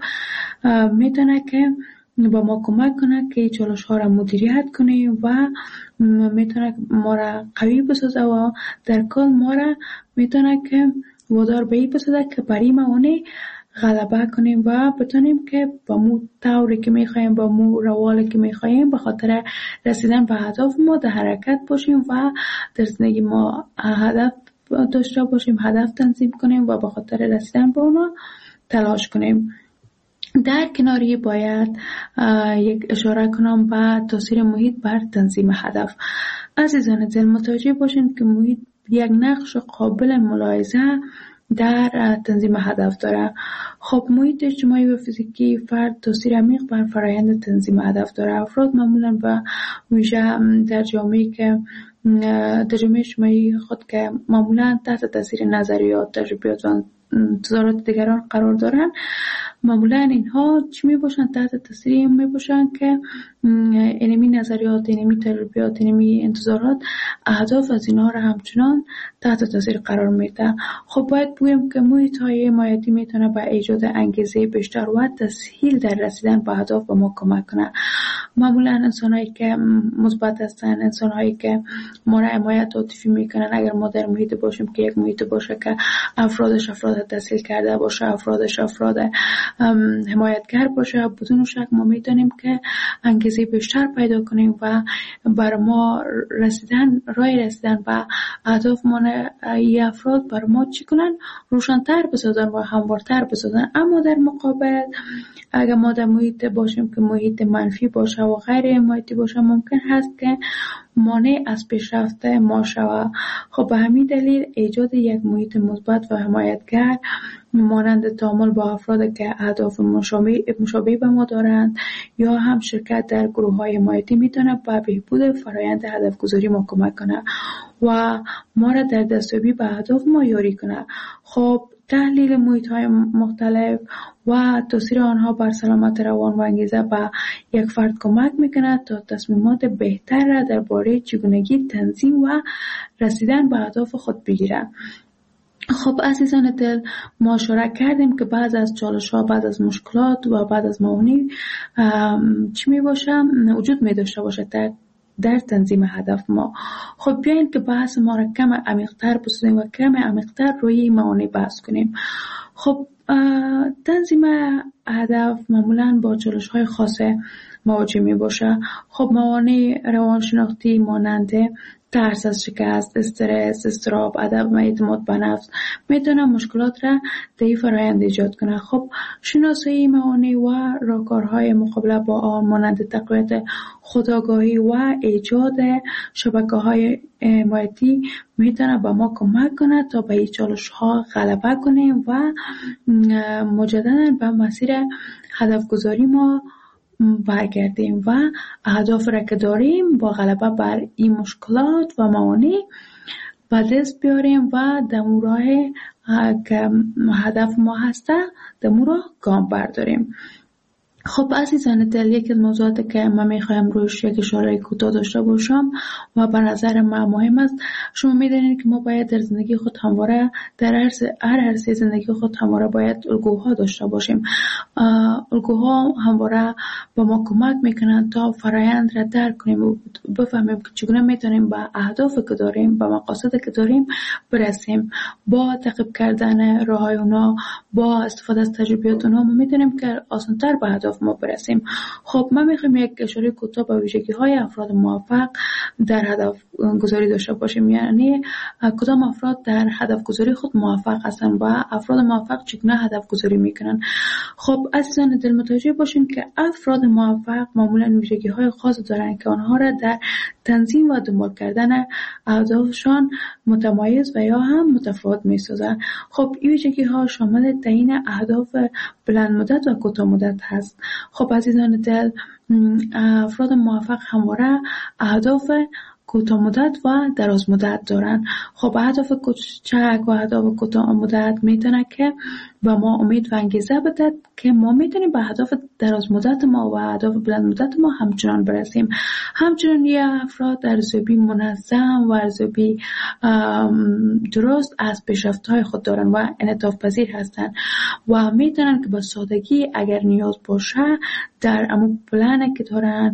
میتونه که با ما کمک کنه که چالش ها را مدیریت کنیم و میتونه ما را قوی بسازه و در کل ما را میتونه که وادار به این بسازه که برای ما اونه غلبه کنیم و بتونیم که با مو طوری که میخوایم، با مو روالی که میخوایم به خاطر رسیدن به هدف ما در حرکت باشیم و در زندگی ما هدف داشته باشیم، هدف تنظیم کنیم و به خاطر رسیدن به اونا تلاش کنیم. در کناری باید یک اشاره کنم به تاثیر محیط بر تنظیم هدف. عزیزان دل متوجه باشین که محیط یک نقش قابل ملاحظه در تنظیم هدف داره. خب محیط اجتماعی و فیزیکی فرد تاثیر عمیق بر فرآیند تنظیم هدف داره. افراد معمولا به ویژه در جامعه‌ای که در جامعه اجتماعی خود که معمولا تحت تاثیر نظریات، تجربیات و انتظارات دیگران قرار دارن، معمولا اینها چی می باشن؟ تحت تاثیر این می باشن که اینمی نظریات، اینمی تجربیات، اینمی انتظارات اهداف از اینها را همچنان تحت تاثیر قرار میده. خب باید بگویم که محیط های حمایتی میتونه به ایجاد انگیزه بیشتر و تسهیل در رسیدن به اهداف به ما کمک کنه. معمولا انسان‌هایی که مثبت هستن، انسان‌هایی که ما را حمایت عاطفی میکنن، اگر ما در محیط باشیم که یک محیط باشه که افرادش افراد تسهیل کرده باشه، افرادش افراد حمایتگر باشه، بدون شک ما میتونیم که انگیزه بیشتر پیدا کنیم و بر ما رسیدن، راه رسیدن به اهداف ما ای افراد بر ما چی کنن؟ روشن‌تر بسازن و هموارتر بسازن. اما در مقابل اگر ما در محیط باشیم که محیط منفی باشه و غیر حمایتی باشه، ممکن هست که مانع از پیشرفت ما شود. خب به همین دلیل ایجاد یک محیط مثبت و حمایتگر مانند تعامل با افراد که اهداف مشابه مشابه به ما دارند یا هم شرکت در گروه های حمایتی میتونه به بهبود فرایند هدف گذاری ما کمک کنه و ما را در دستیابی به اهداف ما یاری کنه. خب تحلیل محیط های مختلف و تاثیر آنها بر سلامت روان و انگیزه به یک فرد کمک میکنه تا تصمیمات بهتر را درباره چگونگی تنظیم و رسیدن به اهداف خود بگیره. خب عزیزان دل، ما اشاره کردیم که بعض از چالش ها، بعض از مشکلات و بعض از موانع چی می باشه وجود می داشته باشه در در تنظیم هدف ما. خب بیاین که بحث ما را کم عمیق‌تر بسازیم و کم عمیق‌تر روی موانع بحث کنیم. خب تنظیم هدف معمولاً با چالش های خاصه مواجه می باشه. خب موانع روانشناختی مانند ترس از شکست، استرس، اضطراب، عدم اعتماد به نفس میتونه مشکلات را در این فرآیند ایجاد کنه. خب شناسایی موانع و راهکارهای مقابله با آن مانند تقویت خودآگاهی و ایجاد شبکه‌های حمایتی میتونه به ما کمک کنه تا به این چالش‌ها غلبه کنیم و مجددا به مسیر هدف گذاری ما برگردیم و اهداف را که داریم با غلبه بر این مشکلات و موانع به دست بیاریم و دمو راه که هدف ما هسته دمو راه گام برداریم. خب عزیزان دل، یکی از موضوعاتی که من میخوایم روش یک اشاره کوتاه داشته باشم و به نظر من مهم است، شما میدونید که ما باید در زندگی خود همواره در هر عرصه زندگی خود همواره باید الگوها داشته باشیم. الگوها همواره به ما کمک میکنن تا فرایند را درک کنیم و بفهمیم که چگونه میتونیم به اهدافی که داریم، به مقاصدی که داریم برسیم. با تعقیب کردن راههای اونا، با استفاده از تجربیات اونا، ما میتونیم که آسان‌تر به اهداف ما برسیم. خب من میخوام یک اشاره کوتاه به ویژگی های افراد موفق در هدف گذاری داشته باشیم. یعنی کدام افراد در هدف گذاری خود موفق هستند و افراد موفق چگونه هدف گذاری میکنن. خب عزیزان دل، متوجه باشین که افراد موفق معمولا ویژگی های خاص دارن که آنها را در تنظیم و دنبال کردن اهدافشان متمایز و یا هم متفاوت میسازن. خب این ویژگی ها شامل تعیین اهداف بلند مدت و کوتاه مدت هست. خب عزیزان دل، افراد موفق همواره اهداف کوتاه مدت و دراز مدت دارن. خب اهداف کوچک و اهداف کوتاه مدت میتونه که و ما امید و انگیزه بده که ما میتونیم به اهداف دراز مدت ما و اهداف بلند مدت ما همچنان برسیم. همچنان یه افراد ارزیابی منظم و ارزیابی درست از پیشرفت‌های خود دارن و انعطاف پذیر هستن و میتونن که با سادگی اگر نیاز باشه در امو پلنی که دارن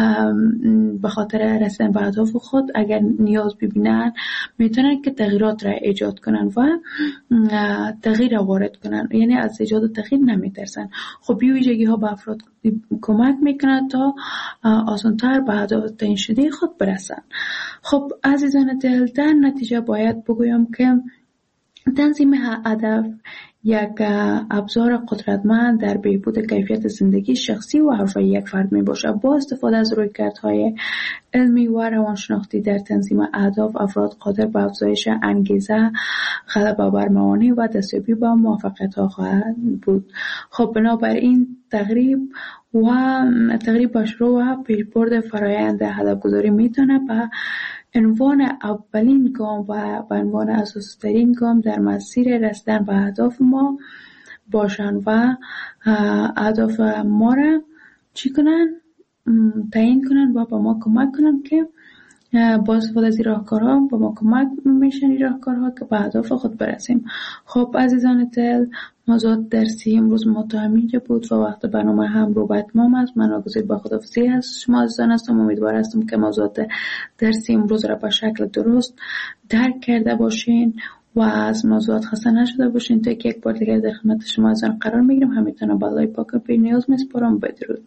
به خاطر رسیدن به اهداف خود اگر نیاز ببینن میتونن که تغییرات را ایجاد کنن و تغییر وارد کنن، یعنی از ایجاد تغییر نمیترسن. خب این ویژگی ها به افراد کمک میکنن تا آسان‌تر به اهداف تعیین شده خود برسن. خب عزیزان دل، در نتیجه باید بگویم که تنظیم هدف یک ابزار قدرتمند در بهبود کیفیت زندگی شخصی و حرفه‌ای یک فرد می باشد. با استفاده از رویکردهای علمی و روانشناختی در تنظیم اهداف، افراد قادر به افزایش انگیزه، غلبه بر موانع و دستیابی به موفقیت‌ها خواهند بود. خب بنابراین تقریب و تقریب با شروع و پیشبرد فرایند هدف‌گذاری میتونه به عنوان اولین گام و به عنوان اساسی ترین گام در مسیر رسیدن به اهداف ما باشن و اهداف ما را چی کنن؟ تعیین کنن و به ما کمک کنن که با استفاده از این راهکارها به ما کمک میشن این راهکارها که به اهداف خود برسیم. خب عزیزان دل، موضوع درسی امروز ما تا همینجا بود و وقت برنامه هم رو به اتمام است. من آگزید با خداحافظی از شما عزیزان هستم. امیدوار هستم که موضوعات درسی امروز را به شکل درست درک کرده باشین و از موضوعات خسته نشده باشین. تا که یک بار دیگر در خدمت شما عزیزان قرار میگیرم. همیتونه بالای پاک پی نیاز میسپارم. بدرود.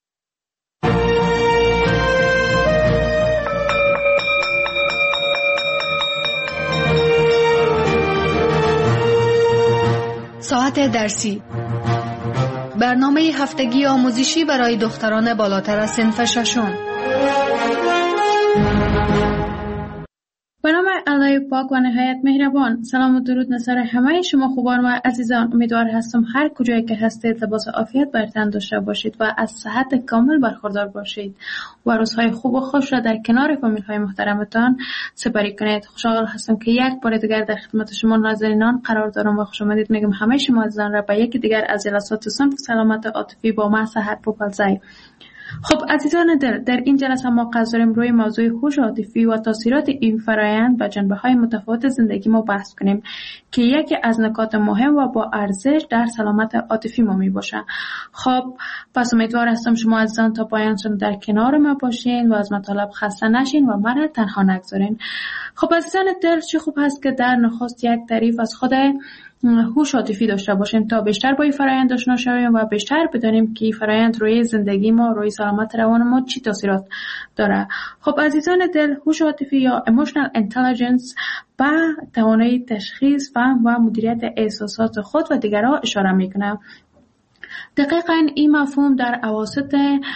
ساعت درسی، برنامه هفتگی آموزشی برای دختران بالاتر از صنف ششم. به نام الله پاک و نهایت مهربان. سلام و درود نصر همه شما خوبان و عزیزان. امیدوار هستم هر کجایی که هستید لباس عافیت بر تن داشته باشید و از صحت کامل برخوردار باشید و روزهای خوب و خوش را در کنار فامیل های محترمتان سپری کنید. خوشحال هستم که یک بار دیگر در خدمت شما ناظرینان قرار دارم و خوش آمدید میگم همه شما عزیزان را به یکی دیگر از جلسات صنف سلامت عاطفی با من سحر پوپلزی. خب عزیزان دل، در این جلسه ما قصد داریم روی موضوع هوش عاطفی و تاثیرات این فرآیند و جنبه‌های متفاوت زندگی ما بحث کنیم که یکی از نکات مهم و با ارزش در سلامت عاطفی ما می باشه. خب پس امیدوار هستم شما عزیزان تا پایان در کنار ما باشین و از مطالب خسته نشین و من تنها نگذارین. خب عزیزان دل، چه خوب هست که در نخست یک تعریف از خود هوش عاطفی داشته باشیم تا بیشتر با این فرآیند آشنا شویم و بیشتر بدانیم که این فرآیند روی زندگی ما، روی سلامت روان ما چی تاثیرات داره. خب عزیزان دل، هوش عاطفی یا emotional intelligence به توانایی تشخیص، فهم و مدیریت احساسات خود و دیگران اشاره میکنه. دقیقاً این مفهوم در اواسط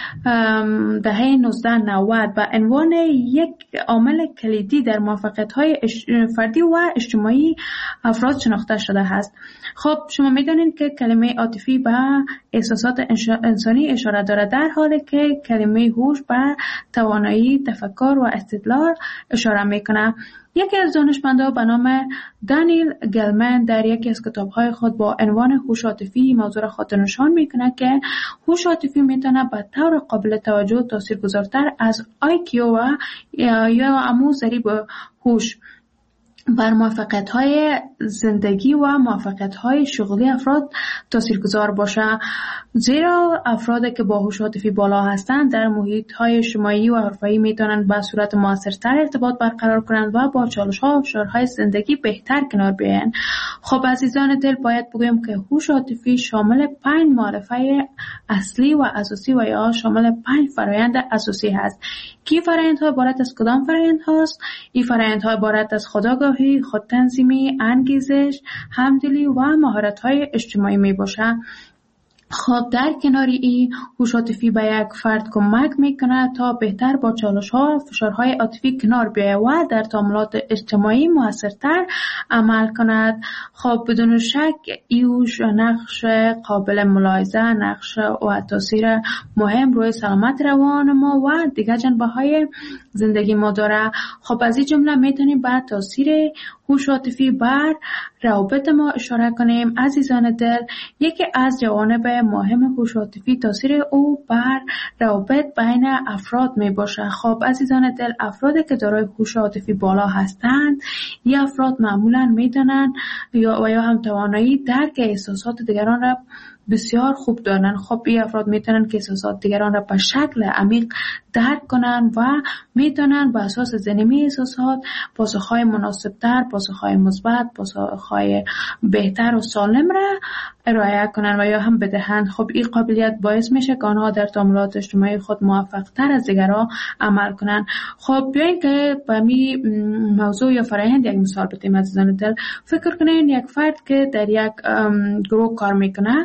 دهه نوزده نود به عنوان یک عامل کلیدی در موفقیت‌های فردی و اجتماعی افراد شناخته شده است. خب شما می‌دانید که کلمه عاطفی به احساسات انسانی اشاره دارد، در حالی که کلمه هوش به توانایی تفکر و استدلال اشاره می‌کند. یکی از دانشمندان به نام دانیل گلمن در یکی از کتاب‌های خود با عنوان هوش عاطفی موضوع را خاطر نشان می‌کند که هوش عاطفی می‌تواند به طور قابل توجه تاثیرگذارتر از آی کیو و یا همون ضریب هوش بر موفقیت‌های زندگی و موفقیت‌های شغلی افراد تاثیرگذار باشه، زیرا افرادی که با هوش عاطفی بالا هستند در محیط‌های اجتماعی و حرفه‌ای می‌توانند به صورت موثرتر ارتباط برقرار کنند و با چالش‌ها و فشارهای زندگی بهتر کنار بیایند. خب عزیزان دل، باید بگویم که هوش عاطفی شامل پنج معرفه اصلی و اساسی و یا شامل پنج فرآیند اساسی هست. کی فرآیندها عبارت از کدام فرآیند هست؟ این فرآیندها عبارت از خودآگاهی، خودتنظیمی، انگیزش، همدلی و مهارت‌های اجتماعی میباشد. خب در کنار این هوش عاطفی به یک فرد کمک میکنه تا بهتر با چالش‌ها و فشارهای عاطفی کنار بیاید و در تعاملات اجتماعی موثرتر عمل کند. خب بدون شک ایوش نقش قابل ملاحظه، نقش و تاثیر مهم روی سلامت روان ما و دیگر جنبه‌های زندگی ما داره. خب از این جمله میتونیم به تاثیر هوش عاطفی بر روابط ما اشاره کنیم. عزیزان دل، یکی از جوانب مهم هوش عاطفی تاثیر او بر روابط بین افراد می باشه. خب عزیزان دل، افرادی که دارای هوش عاطفی بالا هستند، این افراد معمولا میدونن یا و یا هم توانایی درک احساسات دیگران را بسیار خوب دارن. خب این افراد میتونن که احساسات دیگران را به شکل عمیق درک کنن و میتونن به اساس ذهنی احساسات پاسخهای مناسبتر، پاسخهای مثبت، پاسخهای بهتر و سالم را ارائه کنن و یا هم بدهند. خب این قابلیت باعث میشه که آنها در تعاملات اجتماعی خود موفق تر از دیگران عمل کنن. خب بیاین که به می موضوع یا فرآیند یک مثال بزنیم. عزیزان دل، فکر کنین یک فرد که در یک گروه کار میکنه،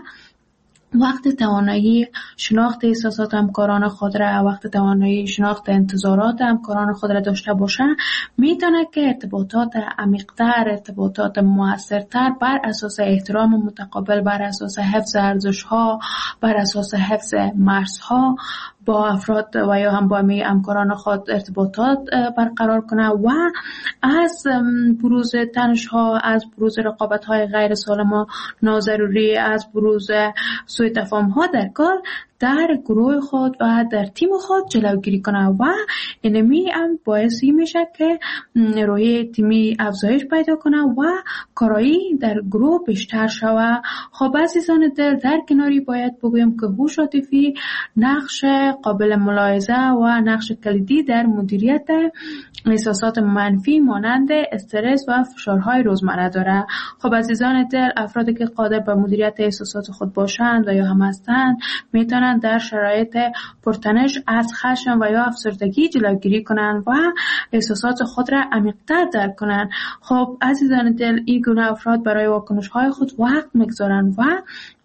وقت توانایی شناخت احساسات همکاران خود را، وقت توانایی شناخت انتظارات همکاران خود را داشته باشه، میتونه که ارتباطات عمیق‌تر، ارتباطات موثرتر بر اساس احترام متقابل، بر اساس حفظ ارزش‌ها، بر اساس حفظ مرزها با افراد و یا هم با همکاران خود ارتباطات برقرار کنه و از بروز تنش‌ها، از بروز رقابت‌های غیر سالم و ناضروری، از بروز سوء تفاهم‌ها در کار در گروه خود و در تیم خود جلوگیری کنه و اینمی هم باعثی میشه که روحیه تیمی افزایش پیدا کنه و کارایی در گروه بیشتر شوه. خب عزیزان دل، در کناری باید بگویم که هوش عاطفی نقش قابل ملاحظه و نقش کلیدی در مدیریت احساسات منفی مانند استرس و فشارهای روزمره داره. خب عزیزان دل، افرادی که قادر به مدیریت احساسات خود باشند و یا هم هستند میتونن در شرایط پرتنش از خشم و یا افسردگی جلوگیری کنند و احساسات خود را عمیق‌تر درک کنند. خب عزیزان دل، این گونه افراد برای واکنش‌های خود وقت می‌گذارند و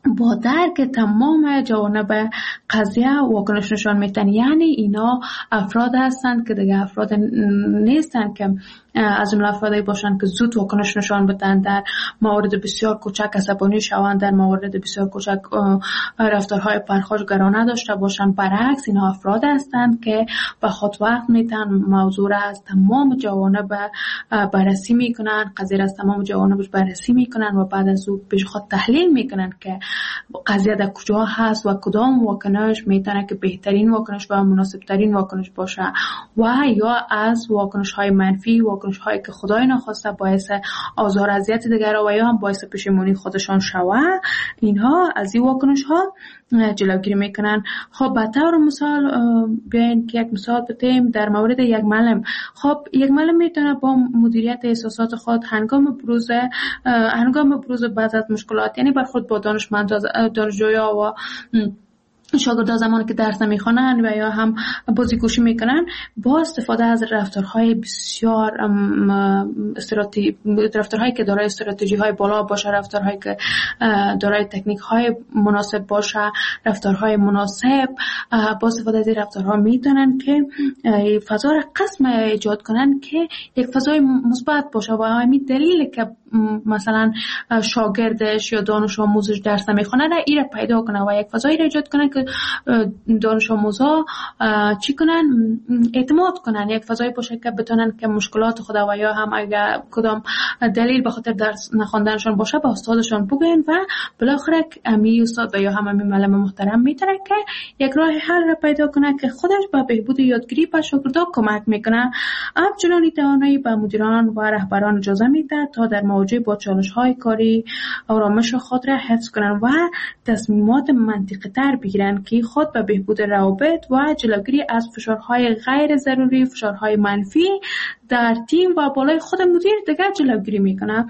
با درک تمام جوانب قضیه واکنش نشان میتن. یعنی اینا افراد هستند که دیگه افراد نیستند که از جمله افرادی باشند که زود واکنش نشان بدن، در موارد بسیار کوچک عصبانی شوند، در موارد بسیار کوچک رفتارهای پرخاشگرانه داشته باشند. برعکس اینا افراد هستند که به خود وقت میتن موضوع را از تمام جوانب بررسی میکنن، قضیه را از تمام جوانبش بررسی میکنن و بعد از او پیش خود تحلیل میکنن که قضیه در کجا هست و کدام واکنش میتونه که بهترین واکنش و مناسب ترین واکنش باشه و یا از واکنش های منفی، واکنش هایی که خدای نخواسته باعث آزار و اذیت دیگر و یا هم باعث پشیمانی خودشان شوه، اینها از این واکنش ها جلوگیری میکنن. خب به طور مثال بیاین که یک مثال بتیم در مورد یک معلم. خب یک معلم میتونه با مدیریت احساسات خود هنگام بروز هنگام بروز بعض از مشکلات، یعنی برخورد با دانشمند دانشجویا و شاگردان زمانی که درس نمیخوانند و یا هم بازیگوشی میکنن، با استفاده از رفتارهای بسیار استراتژی رفتارهایی که دارای استراتژی های بالا باشه، رفتارهایی که دارای تکنیک های مناسب باشه، رفتارهای مناسب، با استفاده از این رفتارها میتونن که فضا را قسم ایجاد کنن که یک فضای مثبت باشه و همین دلیل که مثلا شاگردش یا دانش آموزش درس نمیخونه را ایره پیدا کنه و یک فضایی را ایجاد کنه که دانش آموزا چی کنن؟ اعتماد کنن، یک فضایی باشه که بتونن که مشکلات خود و یا هم اگر کدام دلیل به خاطر درس نخوندنشون باشه به استادشون بگن و بالاخره امی استاد و یا هم امی معلم محترم میتونه که یک راه حل را پیدا کنه که خودش به بهبود یادگیری به شاگردان کمک میکنه. همچنین توانایی به مدیران و رهبران اجازه میده تا در مواجهه با چالش‌های کاری آرامش خود را حفظ کنن و تصمیمات منطقی تر بگیرن که خود به بهبود روابط و جلوگیری از فشارهای غیر ضروری، فشارهای منفی در تیم و بالای خود مدیر دیگر جلوگیری میکنه.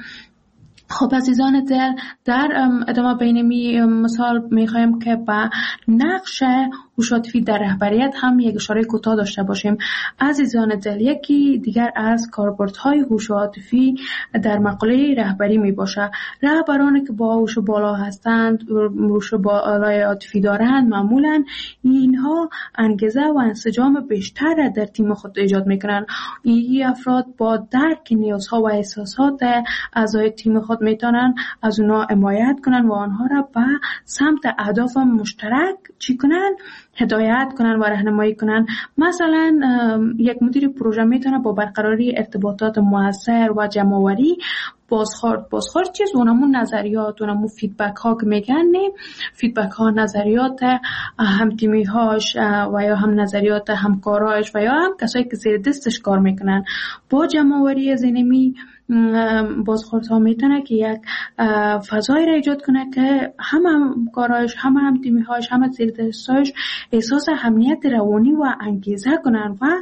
خب عزیزان دل، در ادامه بینمی مثال میخوایم که با نقش هوش عاطفی در رهبریت هم یک اشاره کوتاه داشته باشیم. عزیزان دل، یکی دیگر از کاربردهای هوش عاطفی در مقوله رهبری می باشه. رهبرانی که با هوش بالا هستند، هوش بالای عاطفی دارند، معمولا اینها انگیزه و انسجام بیشتر در تیم خود ایجاد میکنن. این افراد با درک نیازها و احساسات اعضای تیم خود میتونن از اونا حمایت کنن و آنها را به سمت اهداف مشترک چی کنن؟ هدایت کنن و راهنمایی کنن. مثلا یک مدیر پروژه میتونه با برقراری ارتباطات موثر و جمع‌آوری بازخورد بازخورد چیز اونمون نظریات اونمون فیدبک ها که میگن، فیدبک ها نظریات هم تیمی هاش و یا هم نظریات همکاراش و یا هم کسایی که زیر دستش کار میکنن با جمع‌آوری ذهنی بازخورد ها میتونه که یک فضایی را ایجاد کنه که هم همکاراش هم هم تیمی هاش هم زیر دستش احساس امنیت روانی و انگیزه کنن و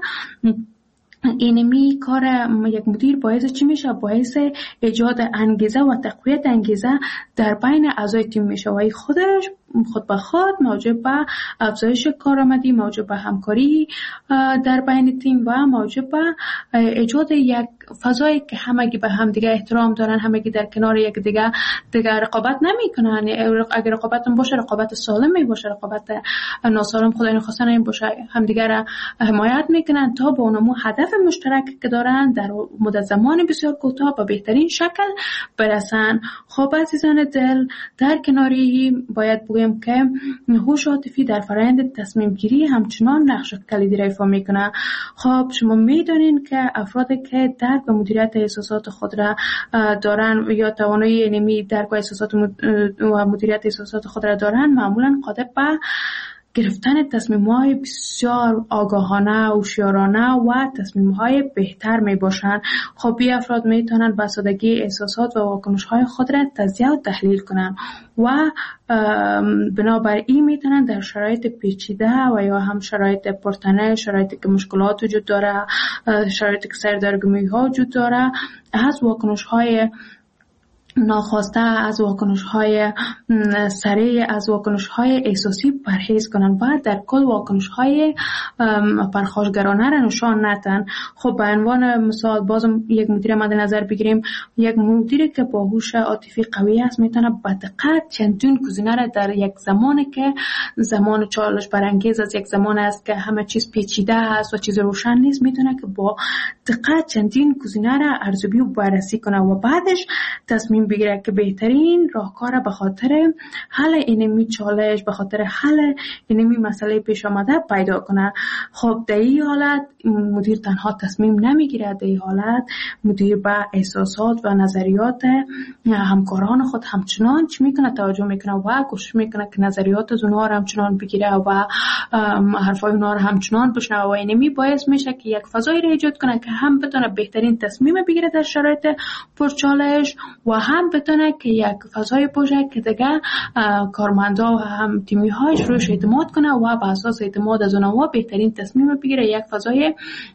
اینمی کار یک مدیر باعث چی میشه؟ باعث ایجاد انگیزه و تقویت انگیزه در بین اعضای تیم میشه و خودش خود به خود موجب به افزایش کارآمدی، موجب به همکاری در بین تیم و موجب به ایجاد یک فضایی که همگی به هم دیگه احترام دارن، همگی در کنار یک دیگه دیگه رقابت نمیکنن. اگر رقابت هم باشه رقابت سالم باشه، رقابت ناسالم خدای نخواسته نمی باشه، همدیگه را حمایت میکنن تا به اونمو هدف مشترک که دارن در مدت زمان بسیار کوتاه به بهترین شکل برسن. خب عزیزان دل، در کناری باید بگویم که هوش عاطفی در فرآیند تصمیم گیری همچنان نقش کلیدی را ایفا میکنه. خب شما میدونین که افرادی که درک و مدیریت احساسات خود را دارن یا توانایی انمی درک و احساسات و مدیریت احساسات خود را دارن، معمولا قادر به گرفتن تصمیم‌های بسیار آگاهانه، هوشیارانه و تصمیم‌های بهتر میباشند. خب این افراد میتونن با سادگی احساسات و واکنش‌های خود را تجزیه و تحلیل کنن و بنابراین میتونن در شرایط پیچیده و یا هم شرایط پرتنه، شرایطی که مشکلات وجود داره، شرایطی که سردرگمی‌ها وجود داره، از واکنش‌های ناخواسته از واکنش های سریع، از واکنش های احساسی پرهیز کنن و در کل واکنش های پرخاشگرانه را نشان ندن. خب به عنوان مثال بازم یک مدیر مد نظر بگیریم، یک مدیری که با هوش عاطفی قوی است میتونه به دقت چندین گزینه را در یک زمانی که زمان چالش برانگیز از یک زمان است که همه چیز پیچیده است و چیز روشن نیست، میتونه که با دقت چندین گزینه را ارزیابی و بررسی کنه و بعدش تصمیم بگیره که بهترین راهکار به خاطر حل اینمی چالش، به خاطر حل اینمی مسئله پیش آمده پیدا کنه. خب در این حالت مدیر تنها تصمیم نمیگیره، در این حالت مدیر به احساسات و نظریات همکاران خود همچنان چی میکنه؟ توجه میکنه و کوشش میکنه که نظریات از اونها رو همچنان بگیره و حرفای اونها رو همچنان بشنوه و اینمی باعث میشه که یک فضایی رو ایجاد کنه که هم بتونه بهترین تصمیم بگیره در شرایط پرچالش و هم بتونه که یک فضای باشه که دیگه کارمندا و هم تیمی هاش روش اعتماد کنه و به اساس اعتماد از اونها بهترین تصمیم بگیره. یک فضای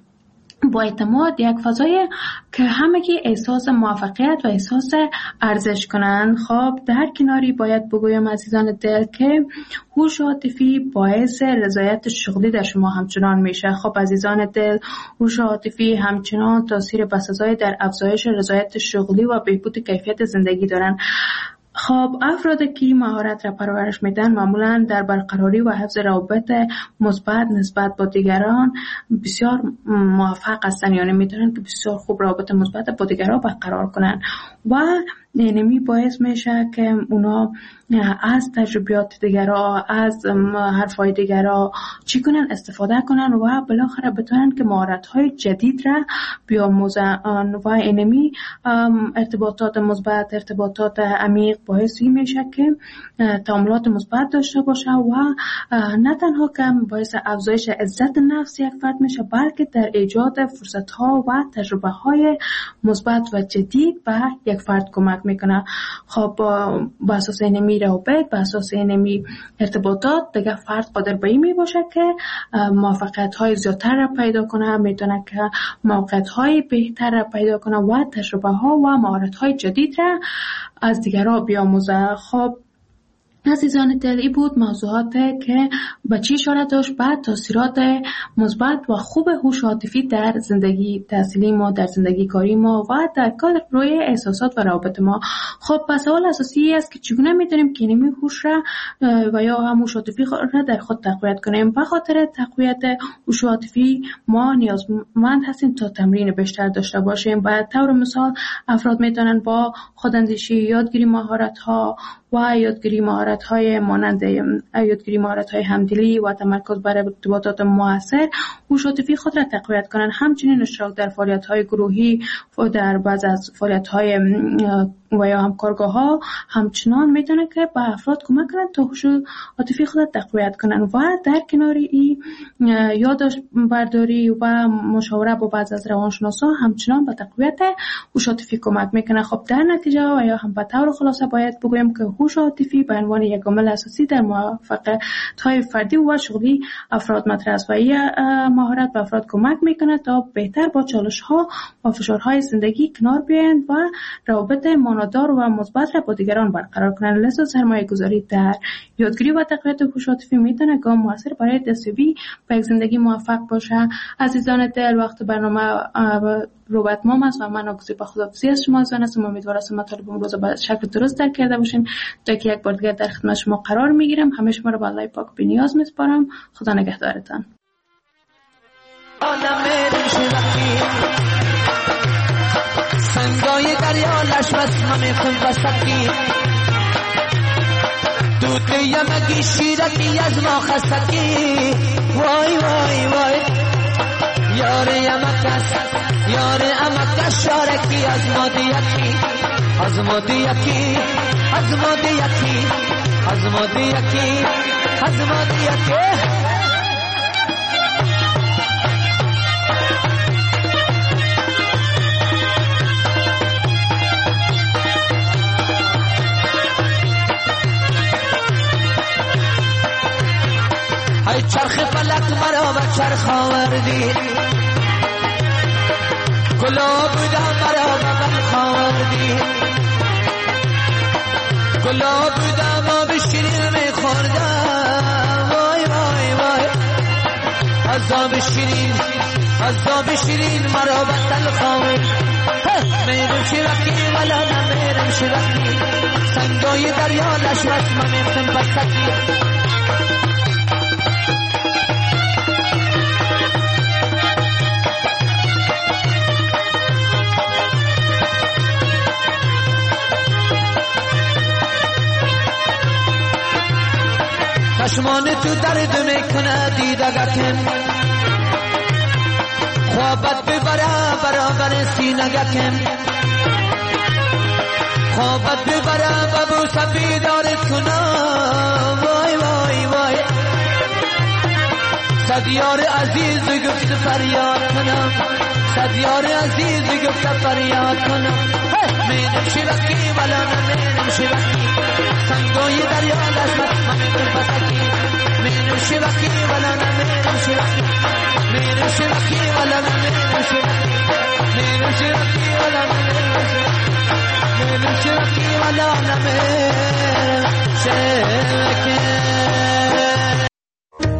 با اعتماد، یک فضای که همه کی احساس موفقیت و احساس ارزش کنن. خب در کناری باید بگویم عزیزان دل که هوش عاطفی باعث رضایت شغلی در شما همچنان میشه. خب عزیزان دل، هوش عاطفی همچنان تاثیر بسزای در افزایش رضایت شغلی و بهبود کیفیت زندگی دارن. خب افرادی که مهارت را پرورش میدن معمولا در برقراری و حفظ روابط مثبت نسبت با دیگران بسیار موفق هستند، یعنی میتونن که بسیار خوب روابط مثبت با دیگران برقرار کنن و اینمی باعث میشه که اونا از تجربیات دیگران، از حرفای دیگران چی کنن؟ استفاده کنن و بالاخره بتونن که مهارت‌های جدید را بیاموزن و اینمی ارتباطات مثبت، ارتباطات عمیق باعثی میشه که تعاملات مثبت داشته باشه و نه تنها که باعث افزایش عزت نفس یک فرد میشه، بلکه در ایجاد فرصت‌ها و تجربه‌های مثبت و جدید به یک فرد کمک میکنه. خب با اساس اینمی روابط، با اساس اینمی ارتباطات دیگه فرد قادر به این می باشه که موفقیت های زیادتر را پیدا کنه، میتونه که موقعیت های بهتر را پیدا کنه و تجربه ها و مهارت های جدید را از دیگران بیاموزه. خب عزیزان دل، این بود موضوعات که به چی اشاره داشت بعد تاثیرات مثبت و خوب هوش عاطفی در زندگی تحصیلی ما، در زندگی کاری ما و در کار روی احساسات و روابط ما. خب پس سوال اساسی است که چگونه میتونیم که اینمی هوش را و یا هم هوش عاطفی را در خود تقویت کنیم. به خاطر تقویت هوش عاطفی ما نیازمند هستیم تا تمرین بیشتر داشته باشیم. به طور مثال افراد میتونن با خوداندیشی، یادگیری مهارت ها و یادگیری مهارت های مانند یادگیری مهارت های همدلی و تمرکز بر ارتباطات مؤثر هوش عاطفی خود را تقویت کنند. همچنین اشتراک در فعالیت های گروهی و در بعض از فعالیت های و یا همکارگاه ها همچنان میتونه که به افراد کمک کنند تا هوش عاطفی خود را تقویت کنند و در کنار این یادداشت برداری و مشاوره با بعض از روانشناسا همچنان به تقویت هوش عاطفی کمک میکنه. خب در نتیجه و یا هم به طور خلاصه باید بگویم که هوش عاطفی به عنوان یک عامل اساسی در موفقیت‌های فردی و شغلی افراد مطرح است و این مهارت به افراد کمک میکنه تا بهتر با چالش‌ها و فشارهای زندگی کنار بیایند و روابط معنادار و مثبت را با دیگران برقرار کنند. لذا سرمایه‌گذاری در یادگیری و تقویت هوش عاطفی میتونه گام موثر برای دستیابی به یک زندگی موفق باشه. عزیزان دل، وقت برنامه رو به اتمام است و من آگوزی با خداحافظی از شما عزیزان هستم. امیدوارم مطالب امروز به شکل درست درک کرده باشین. تا که یک بار دیگر در خدمت شما قرار میگیرم. همه شما رو به الله پاک بی‌نیاز میسپارم. خدا نگهدارتان. سنگای دریا لشمس من خون بسکی دوده یمگی شیرکی از ما خستکی وای وای وای یار یمکس یار امکس شارکی از ما دیکی از ما دیکی از ما دیکی از ما دیکی از ما دیکی ای چرخ فلک مرا و چرخ آوردی گلاب بودم مرا و بلخ آوردی گلاب بودم آب شیرین میخوردم وای وای وای از آب شیرین از آب شیرین مرا بطل خواهی میرم شرکی ولا نمیرم شرکی سنگای دریا لشوت من میرم بسکی چشمان تو درد میکنه دیدگکم خوابت ببره برابر سینگکم خوابت ببره ببوسه بیدارت کنم وای وای وای صد یار عزیز گفت فریاد کنم صد یار عزیز گفت فریاد کنم میرم شبکی ولا نمیرم شبکی سنگای دریا لشمت من بسکی میرم شبکی ولا نمیرم شبکی میرم شبکی ولا نمیرم شبکی میرم شبکی ولا نمیرم شبکی میرم شبکی ولا نمیرم شبکی